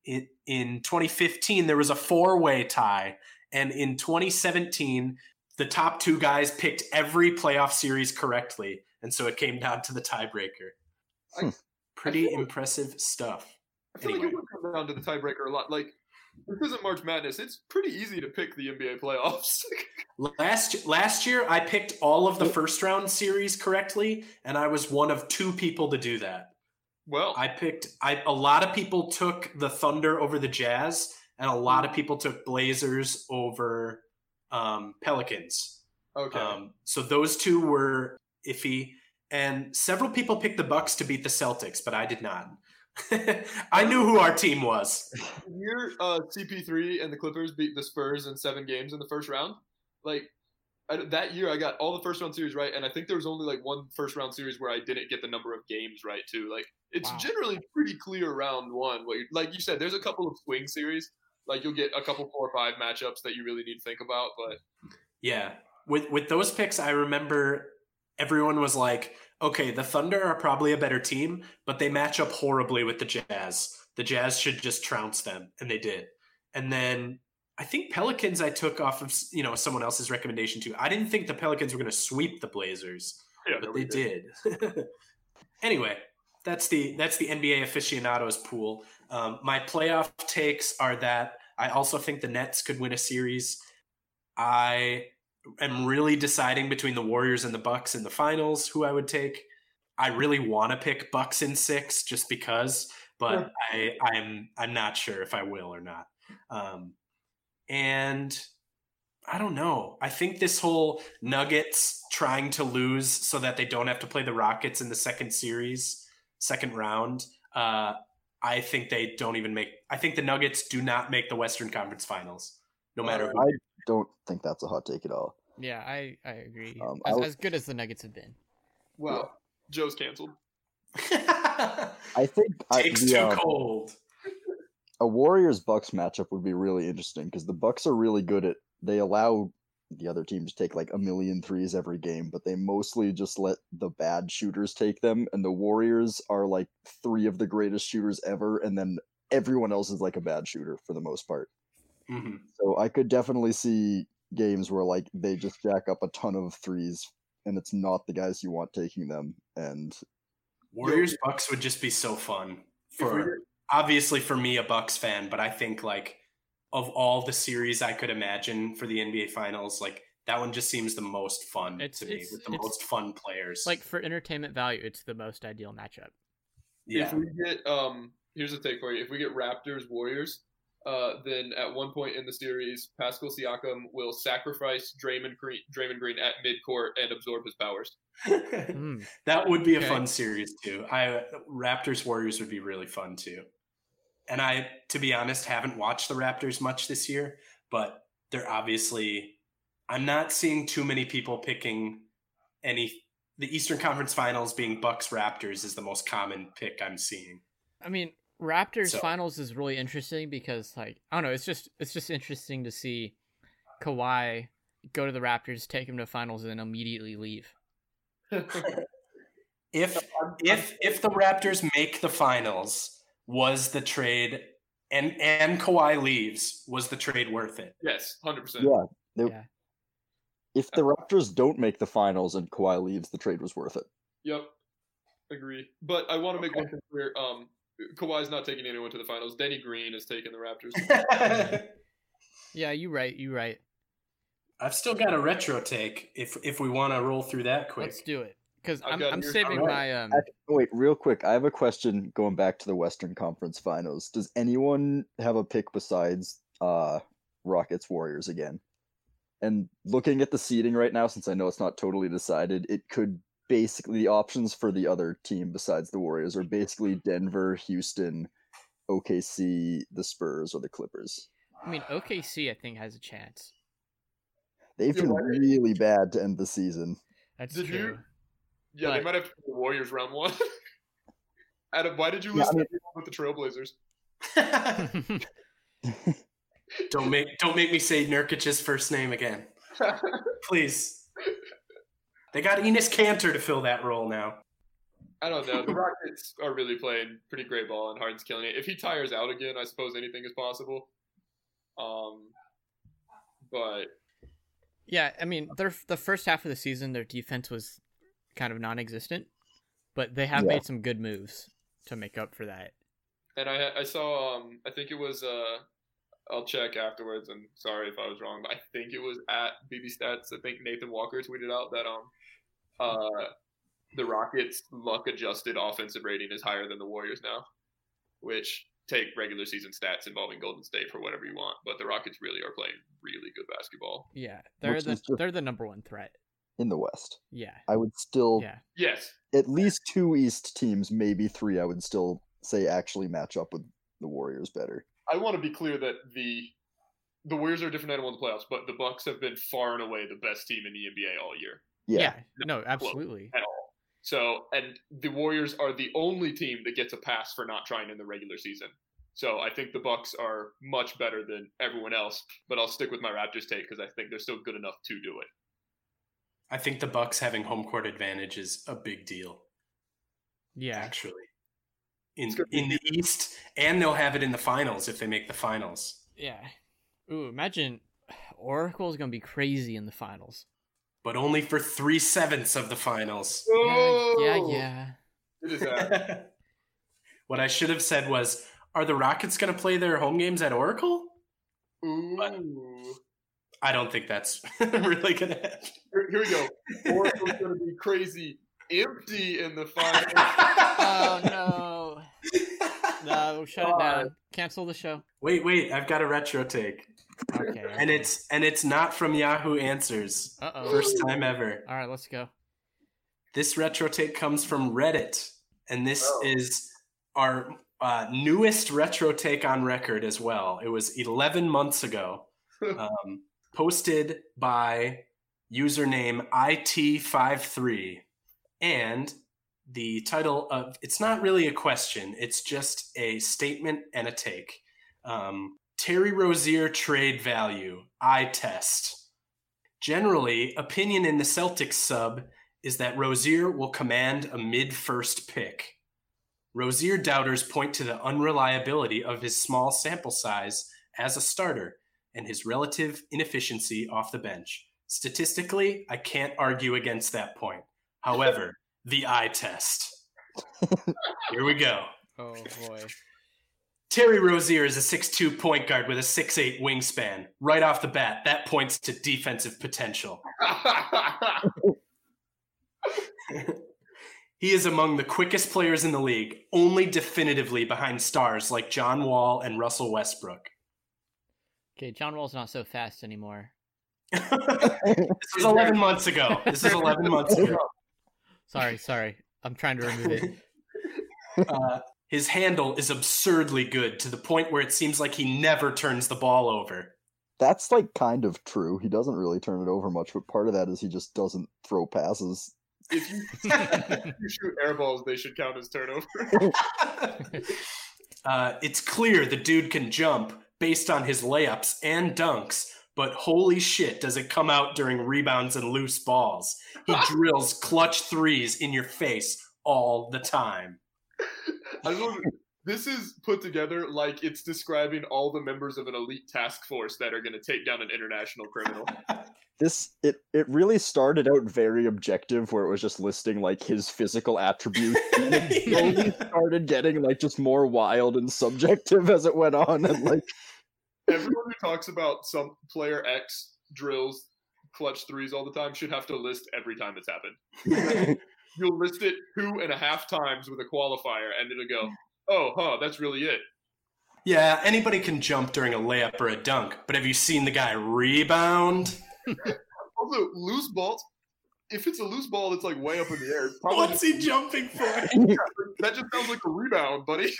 in 2015 there was a 4-way tie, and in 2017 the top 2 guys picked every playoff series correctly, and so it came down to the tiebreaker. Pretty impressive stuff. I feel like it would come down to the tiebreaker a lot. Like, this isn't March Madness. It's pretty easy to pick the NBA playoffs. Last year, I picked all of the first round series correctly, and I was one of 2 people to do that. Well, a lot of people took the Thunder over the Jazz, and a lot of people took Blazers over Pelicans. Okay. So those 2 were iffy, and several people picked the Bucks to beat the Celtics, but I did not. I knew who our team was. Year CP3 and the Clippers beat the Spurs in 7 games in the first round. Like, that year I got all the first round series right, and I think there was only like 1 first round series where I didn't get the number of games right too. Like, it's generally pretty clear round 1. Like you said, there's a couple of swing series. Like, you'll get a couple 4 or 5 matchups that you really need to think about. But yeah, with those picks, I remember everyone was like, okay, the Thunder are probably a better team, but they match up horribly with the Jazz. The Jazz should just trounce them, and they did. And then I think Pelicans I took off of someone else's recommendation too. I didn't think the Pelicans were going to sweep the Blazers, but they did. Anyway, that's the NBA aficionados pool. My playoff takes are that I also think the Nets could win a series. I am really deciding between the Warriors and the Bucks in the finals who I would take. I really want to pick Bucks in 6 just because, but I'm not sure if I will or not. And I don't know. I think this whole Nuggets trying to lose so that they don't have to play the Rockets in the second round. I think they don't even make. I think the Nuggets do not make the Western Conference Finals, no matter who. I don't think that's a hot take at all. Yeah, I agree. As good as the Nuggets have been. Wow, Joe's canceled. I think takes too cold. A Warriors-Bucks matchup would be really interesting because the Bucks are really good at. They allow the other team to take like 1 million threes every game, but they mostly just let the bad shooters take them. And the Warriors are like 3 of the greatest shooters ever, and then everyone else is like a bad shooter for the most part. Mm-hmm. So I could definitely see games where like they just jack up a ton of threes, and it's not the guys you want taking them. And Warriors Bucks would just be so fun obviously for me, a Bucks fan, but I think like of all the series I could imagine for the NBA Finals, like that one just seems the most fun to me with the most fun players. Like for entertainment value, it's the most ideal matchup. Yeah. If we get here's a take for you. If we get Raptors Warriors, then at one point in the series, Pascal Siakam will sacrifice Draymond Green at midcourt and absorb his powers. That would be a fun series too. Raptors Warriors would be really fun too. And I, to be honest, haven't watched the Raptors much this year, but they're obviously, I'm not seeing too many people picking the Eastern Conference Finals being Bucks Raptors is the most common pick I'm seeing. I mean, Raptors Finals is really interesting because, like, I don't know, it's just interesting to see Kawhi go to the Raptors, take him to finals, and then immediately leave. If the Raptors make the finals, was the trade and Kawhi leaves, was the trade worth it? Yes, 100%. Yeah. If the Raptors don't make the finals and Kawhi leaves, the trade was worth it. Yep, agree. But I want to make one thing clear. Kawhi's not taking anyone to the finals. Denny Green is taking the Raptors. Yeah, you right. I've still got a retro take if we want to roll through that quick. Let's do it. Because I'm saving my... Wait, real quick. I have a question going back to the Western Conference Finals. Does anyone have a pick besides Rockets Warriors again? And looking at the seeding right now, since I know it's not totally decided, it could basically, the options for the other team besides the Warriors are basically Denver, Houston, OKC, the Spurs, or the Clippers. I mean, OKC, I think, has a chance. They've been really bad to end the season. That's true. Yeah, they might have to the Warriors round 1. Adam, why did you list with the Trailblazers? Don't make me say Nurkic's first name again. Please. They got Enes Kanter to fill that role now. I don't know. The Rockets are really playing pretty great ball, and Harden's killing it. If he tires out again, I suppose anything is possible. But Yeah, I mean, the first half of the season, their defense was kind of non-existent, but they have made some good moves to make up for that. and I saw I think it was I'll check afterwards. And sorry if I was wrong, but I think it was at BB Stats. I think Nathan Walker tweeted out that the Rockets' luck-adjusted offensive rating is higher than the Warriors now, which take regular season stats involving Golden State for whatever you want, but the Rockets really are playing really good basketball. Yeah, Which is they're the number one threat. in the West. Yeah, I would still, Yes. at least 2 East teams, maybe 3, I would still say actually match up with the Warriors better. I want to be clear that the Warriors are a different animal in the playoffs, but the Bucks have been far and away the best team in the NBA all year Yeah. no, absolutely. at all. So, and the Warriors are the only team that gets a pass for not trying in the regular season. So I think the Bucks are much better than everyone else, but I'll stick with my Raptors take because I think they're still good enough to do it. I think the Bucks having home court advantage is a big deal, Yeah, actually. In the East, and they'll have it in the finals if they make the finals. yeah. Ooh, imagine Oracle's gonna be crazy in the finals. But only for 3/7 of the finals. Yeah. It is that. What I should have said was, are the Rockets going to play their home games at Oracle? Ooh. I don't think that's really going to happen. Here we go. Oracle's going to be crazy empty in the finals. Oh no! No, shut it down. Cancel the show. Wait, I've got a retro take. Okay. And it's not from Yahoo Answers. Uh-oh. First time ever. All right, let's go. This retro take comes from Reddit, and this is our newest retro take on record as well. It was 11 months ago, posted by username IT53, and the title of it's not really a question; it's just a statement and a take. Terry Rozier trade value, eye test. Generally, opinion in the Celtics sub is that Rozier will command a mid-first pick. Rozier doubters point to the unreliability of his small sample size as a starter and his relative inefficiency off the bench. Statistically, I can't argue against that point. However, the eye test. Here we go. Oh boy. Terry Rozier is a 6'2" point guard with a 6'8" wingspan. Right off the bat, that points to defensive potential. He is among the quickest players in the league, only definitively behind stars like John Wall and Russell Westbrook. Okay, John Wall's not so fast anymore. This was 11 months ago. Sorry. I'm trying to remove it. His handle is absurdly good to the point where it seems like he never turns the ball over. That's like kind of true. He doesn't really turn it over much, but part of that is he just doesn't throw passes. If you shoot air balls, they should count as turnover. It's clear the dude can jump based on his layups and dunks, but holy shit, does it come out during rebounds and loose balls. He drills clutch threes in your face all the time. This is put together like it's describing all the members of an elite task force that are going to take down an international criminal. It really started out very objective, where it was just listing like his physical attributes, and it slowly started getting like just more wild and subjective as it went on. And like everyone who talks about some player X drills clutch threes all the time should have to list every time it's happened. You'll list it 2.5 times with a qualifier, and it'll go, oh, that's really it. Yeah, anybody can jump during a layup or a dunk, but have you seen the guy rebound? Also, loose balls, if it's a loose ball that's like way up in the air, it's probably What's he jumping for? That just sounds like a rebound, buddy.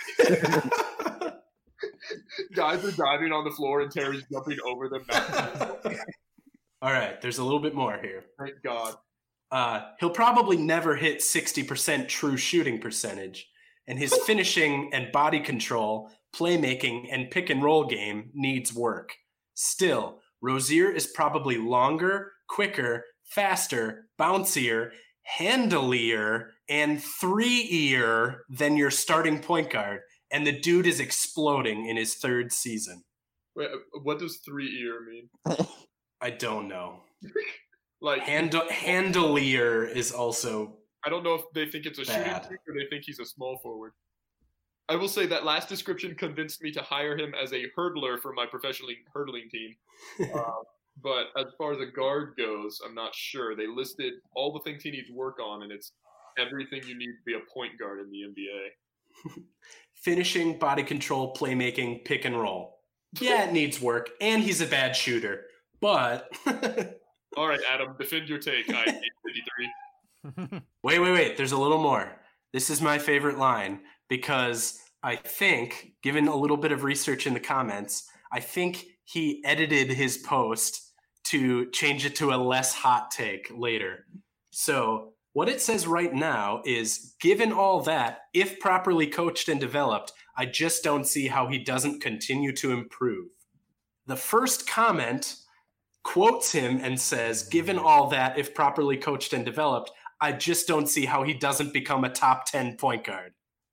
Guys are diving on the floor and Terry's jumping over them. All right, there's a little bit more here. Thank God. He'll probably never hit 60% true shooting percentage, and his finishing and body control, playmaking, and pick and roll game needs work. Still, Rozier is probably longer, quicker, faster, bouncier, handlier and 3-year than your starting point guard, and the dude is exploding in his 3rd season. Wait, what does 3-year mean? I don't know. Like handlier is also I don't know if they think it's a shooting bad. trick or they think he's a small forward. I will say that last description convinced me to hire him as a hurdler for my professional hurdling team. But as far as a guard goes, I'm not sure. They listed all the things he needs work on, and it's everything you need to be a point guard in the NBA. Finishing, body control, playmaking, pick and roll. Yeah, it needs work, and he's a bad shooter. But All right, Adam, defend your take. I-53. wait. There's a little more. This is my favorite line because I think, given a little bit of research in the comments, I think he edited his post to change it to a less hot take later. So what it says right now is, given all that, if properly coached and developed, I just don't see how he doesn't continue to improve. The first comment quotes him and says, given all that, if properly coached and developed, I just don't see how he doesn't become a top 10 point guard.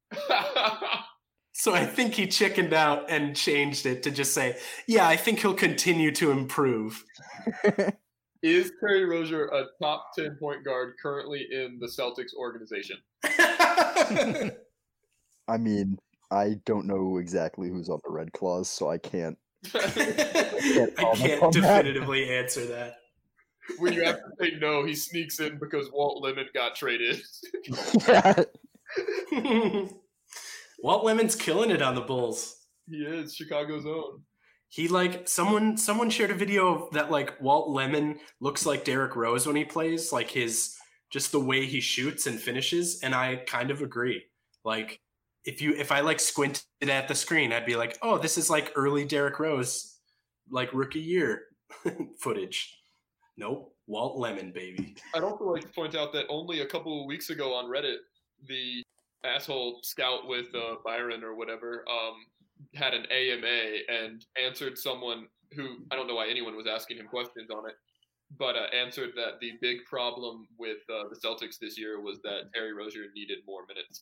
So I think he chickened out and changed it to just say, yeah, I think he'll continue to improve. Is Terry Rozier a top 10 point guard currently in the Celtics organization? I mean, I don't know exactly who's on the Red Claws, so I can't. I can't definitively answer that. When you have to say no, he sneaks in because Walt Lemon got traded. Yeah. Walt Lemon's killing it on the Bulls. He is Chicago's own. He someone shared a video that Walt Lemon looks like Derrick Rose when he plays, like just the way he shoots and finishes, and I kind of agree. Like if I squinted at the screen, I'd be like, oh, this is like early Derrick Rose, like rookie year footage. Nope, Walt Lemon, baby. I'd also like to point out that only a couple of weeks ago on Reddit, the asshole scout with Byron or whatever had an AMA and answered someone who, I don't know why anyone was asking him questions on it, but answered that the big problem with the Celtics this year was that Terry Rozier needed more minutes.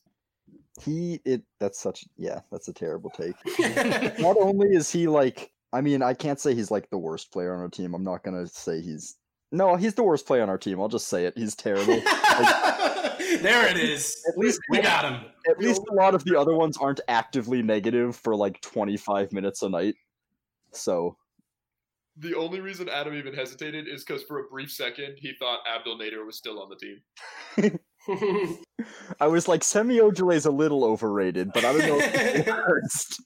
That's a terrible take. Not only is he I can't say he's the worst player on our team. I'm not going to say he's the worst player on our team. I'll just say it. He's terrible. There it is. At least we got him. At least a lot of the other ones aren't actively negative for 25 minutes a night. So the only reason Adam even hesitated is because for a brief second he thought Abdel Nader was still on the team. I was like, Semi Ojeley's a little overrated, but I don't know if it's worst.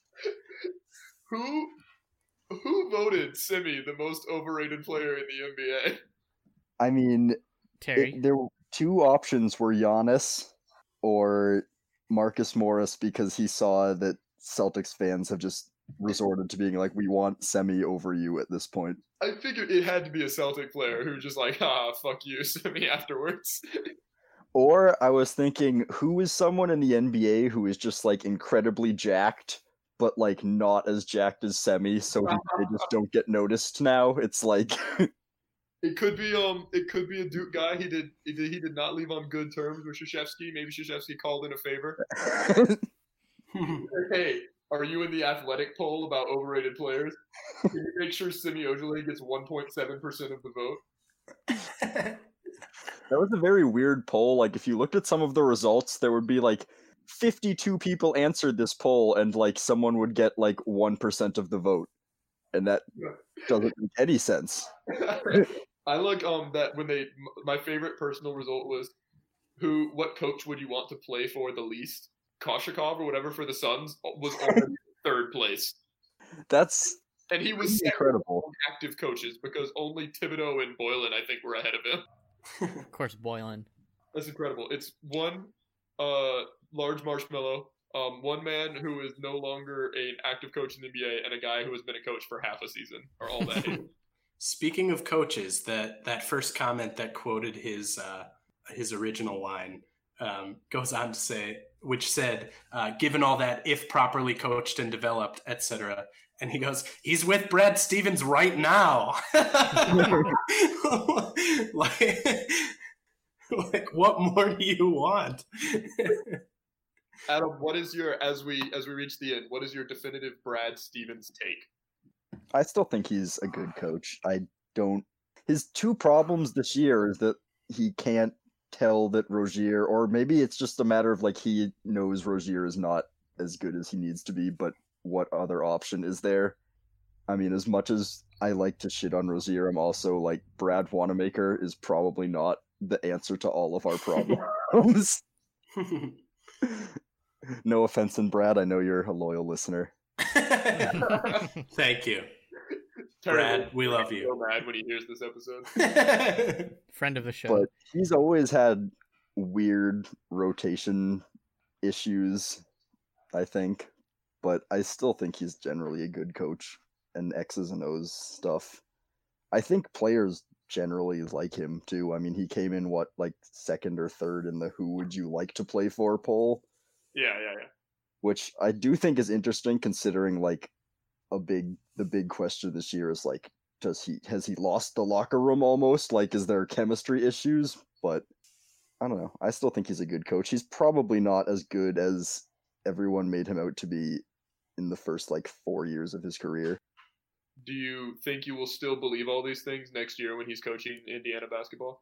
Who voted Semi the most overrated player in the NBA? I mean, Terry. There were two options: were Giannis or Marcus Morris, because he saw that Celtics fans have just resorted to being like, we want Semi over you at this point. I figured it had to be a Celtic player who was just like, fuck you, Semi afterwards. Or I was thinking, who is someone in the NBA who is just incredibly jacked, but not as jacked as Semi, so they just don't get noticed now? It's It could be a Duke guy. He did not leave on good terms with Krzyzewski. Maybe Krzyzewski called in a favor. Hey, are you in the athletic poll about overrated players? Can you make sure Semi Ojeley gets 1.7% of the vote? That was a very weird poll. If you looked at some of the results, there would be 52 people answered this poll, and someone would get 1% of the vote, and that doesn't make any sense. I like that when my favorite personal result was what coach would you want to play for the least? Koshikov or whatever for the Suns was already third place. And he was incredible. Active coaches because only Thibodeau and Boylan I think were ahead of him. Of course, Boylan. That's incredible. It's one large marshmallow, one man who is no longer an active coach in the NBA, and a guy who has been a coach for half a season, or all that. Speaking of coaches, that first comment that quoted his original line goes on to say, which said, given all that, if properly coached and developed, etc. And he goes, he's with Brad Stevens right now. Like, what more do you want? Adam, what is your as we reach the end? What is your definitive Brad Stevens take? I still think he's a good coach. I don't. His two problems this year is that he can't tell that Rozier, or maybe it's just a matter of like he knows Rozier is not as good as he needs to be, but what other option is there? I mean, as much as I like to shit on Rozier, I'm also like Brad Wanamaker is probably not the answer to all of our problems. No offense, and Brad, I know you're a loyal listener. Thank you. Brad, we love you. So mad when he hears this episode. Friend of the show. But he's always had weird rotation issues, I think. But I still think he's generally a good coach and X's and O's stuff. I think players generally like him too. I mean, he came in like second or third in the "Who would you like to play for" poll? Yeah. Which I do think is interesting, considering like the big question this year is like, has he lost the locker room almost? Like, is there chemistry issues? But I don't know. I still think he's a good coach. He's probably not as good as everyone made him out to be in the first like 4 years of his career. Do you think you will still believe all these things next year when he's coaching Indiana basketball?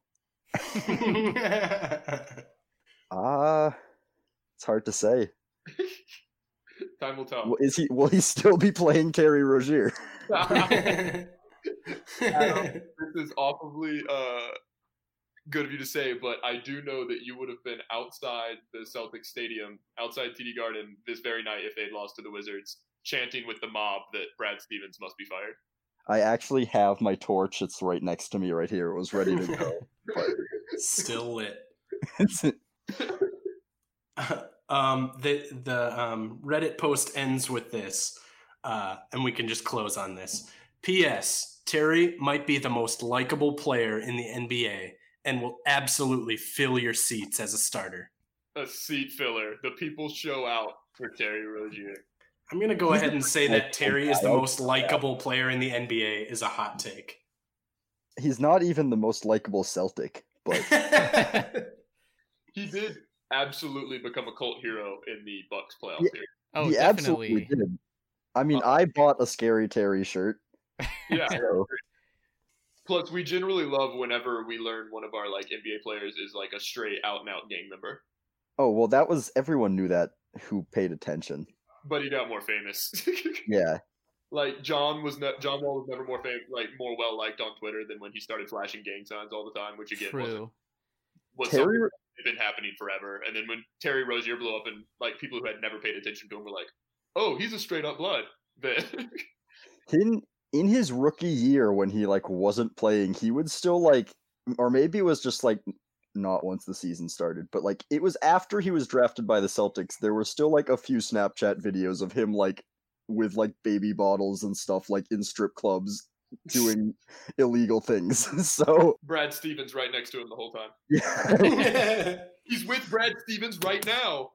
It's hard to say. Time will tell. Will he still be playing Terry Rozier? Adam, this is awfully good of you to say, but I do know that you would have been outside the Celtics stadium, outside TD Garden this very night if they'd lost to the Wizards, chanting with the mob that Brad Stevens must be fired. I actually have my torch. It's right next to me right here. It was ready to go. But... Still lit. The Reddit post ends with this, and we can just close on this. P.S. Terry might be the most likable player in the NBA and will absolutely fill your seats as a starter. A seat filler. The people show out for Terry Rozier. I'm going to go ahead and say that Terry is the most likable player in the NBA is a hot take. He's not even the most likable Celtic, but... He did absolutely become a cult hero in the Bucks playoff series. Oh, he definitely absolutely did. I mean, I bought a Scary Terry shirt. Yeah. So. Plus, we generally love whenever we learn one of our like NBA players is like a straight out and out gang member. Oh well, everyone knew that who paid attention. But he got more famous. Yeah. Like John Wall was never more more well liked on Twitter than when he started flashing gang signs all the time, which again was something that had been happening forever. And then when Terry Rozier blew up, and like people who had never paid attention to him were like, "Oh, he's a straight up blood." In his rookie year, when he like wasn't playing, he would still like, or maybe it was just like not once the season started, but like it was after he was drafted by the Celtics. There were still like a few Snapchat videos of him like with like baby bottles and stuff like in strip clubs doing illegal things. So Brad Stevens right next to him the whole time. Yeah. He's with Brad Stevens right now.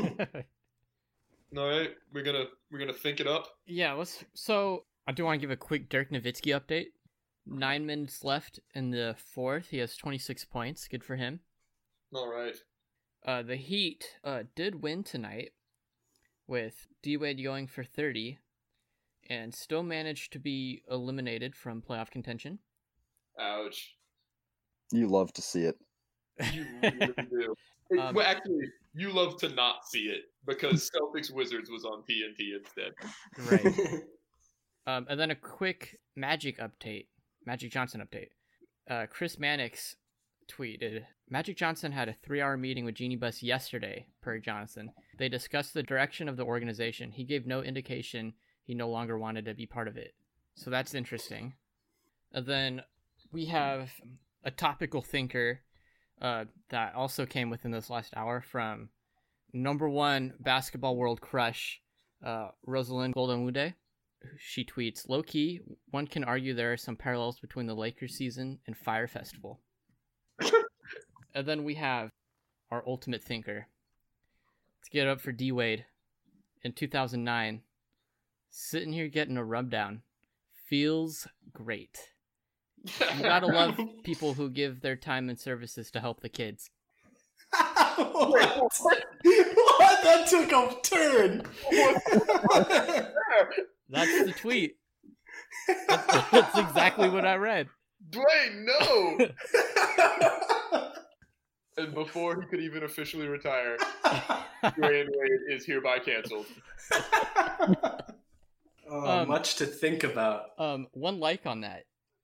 All right, we're gonna think it up. Yeah, so I do want to give a quick Dirk Nowitzki update. 9 minutes left in the fourth. He has 26 points. Good for him. All right. The Heat did win tonight with D-Wade going for 30 and still managed to be eliminated from playoff contention. Ouch. You love to see it. You really do. Well, actually, you love to not see it because Celtics Wizards was on TNT instead. Right. And then a quick Magic Johnson update. Chris Mannix tweeted, Magic Johnson had a 3-hour meeting with Jeanie Buss yesterday, per Johnson. They discussed the direction of the organization. He gave no indication he no longer wanted to be part of it. So that's interesting. And then we have a topical thinker that also came within this last hour from #1 basketball world crush, Rosalind Goldenwude. She tweets, low-key, one can argue there are some parallels between the Lakers season and Fire Festival. And then we have our ultimate thinker. Let's get up for D-Wade. In 2009, sitting here getting a rub down. Feels great. You gotta love people who give their time and services to help the kids. What? What? That took a turn. That's the tweet. That's exactly what I read. Dwayne, no! And before he could even officially retire, Dwayne Wade is hereby canceled. Much to think about. One like on that.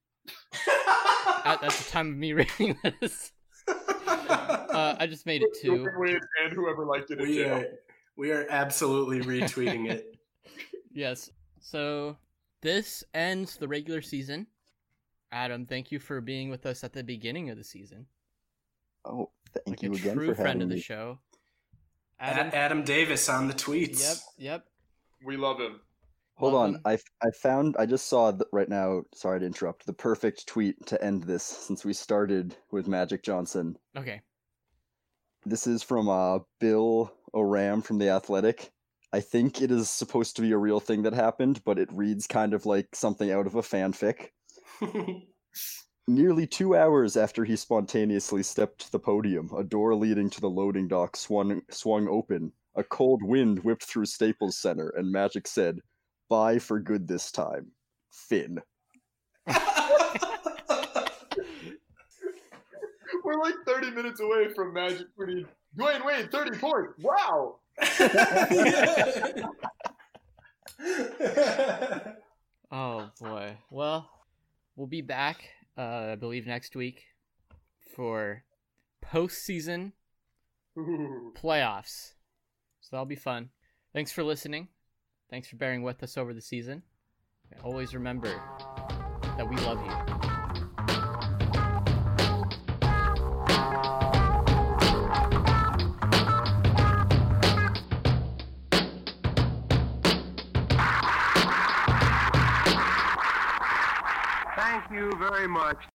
At the time of me reading this. I just made it 2. Dwayne Wade and whoever liked it in jail. We are absolutely retweeting it. Yes. So this ends the regular season. Adam, thank you for being with us at the beginning of the season. Oh, thank Like you a again true for friend having of the me. show. Adam Davis on the tweets. Yep. We love him. Hold Love on, him. I just saw right now. Sorry to interrupt. The perfect tweet to end this, since we started with Magic Johnson. Okay. This is from Bill O'Ram from The Athletic. I think it is supposed to be a real thing that happened, but it reads kind of like something out of a fanfic. Nearly 2 hours after he spontaneously stepped to the podium, a door leading to the loading dock swung open. A cold wind whipped through Staples Center, and Magic said, "Bye for good this time. Finn." We're like 30 minutes away from Magic tweeting, Dwayne Wade, 30 points. Wow! Oh boy. Well, we'll be back, I believe next week for postseason Ooh. playoffs. So that'll be fun. Thanks for listening. Thanks for bearing with us over the season. And always remember that we love you. Thank you very much.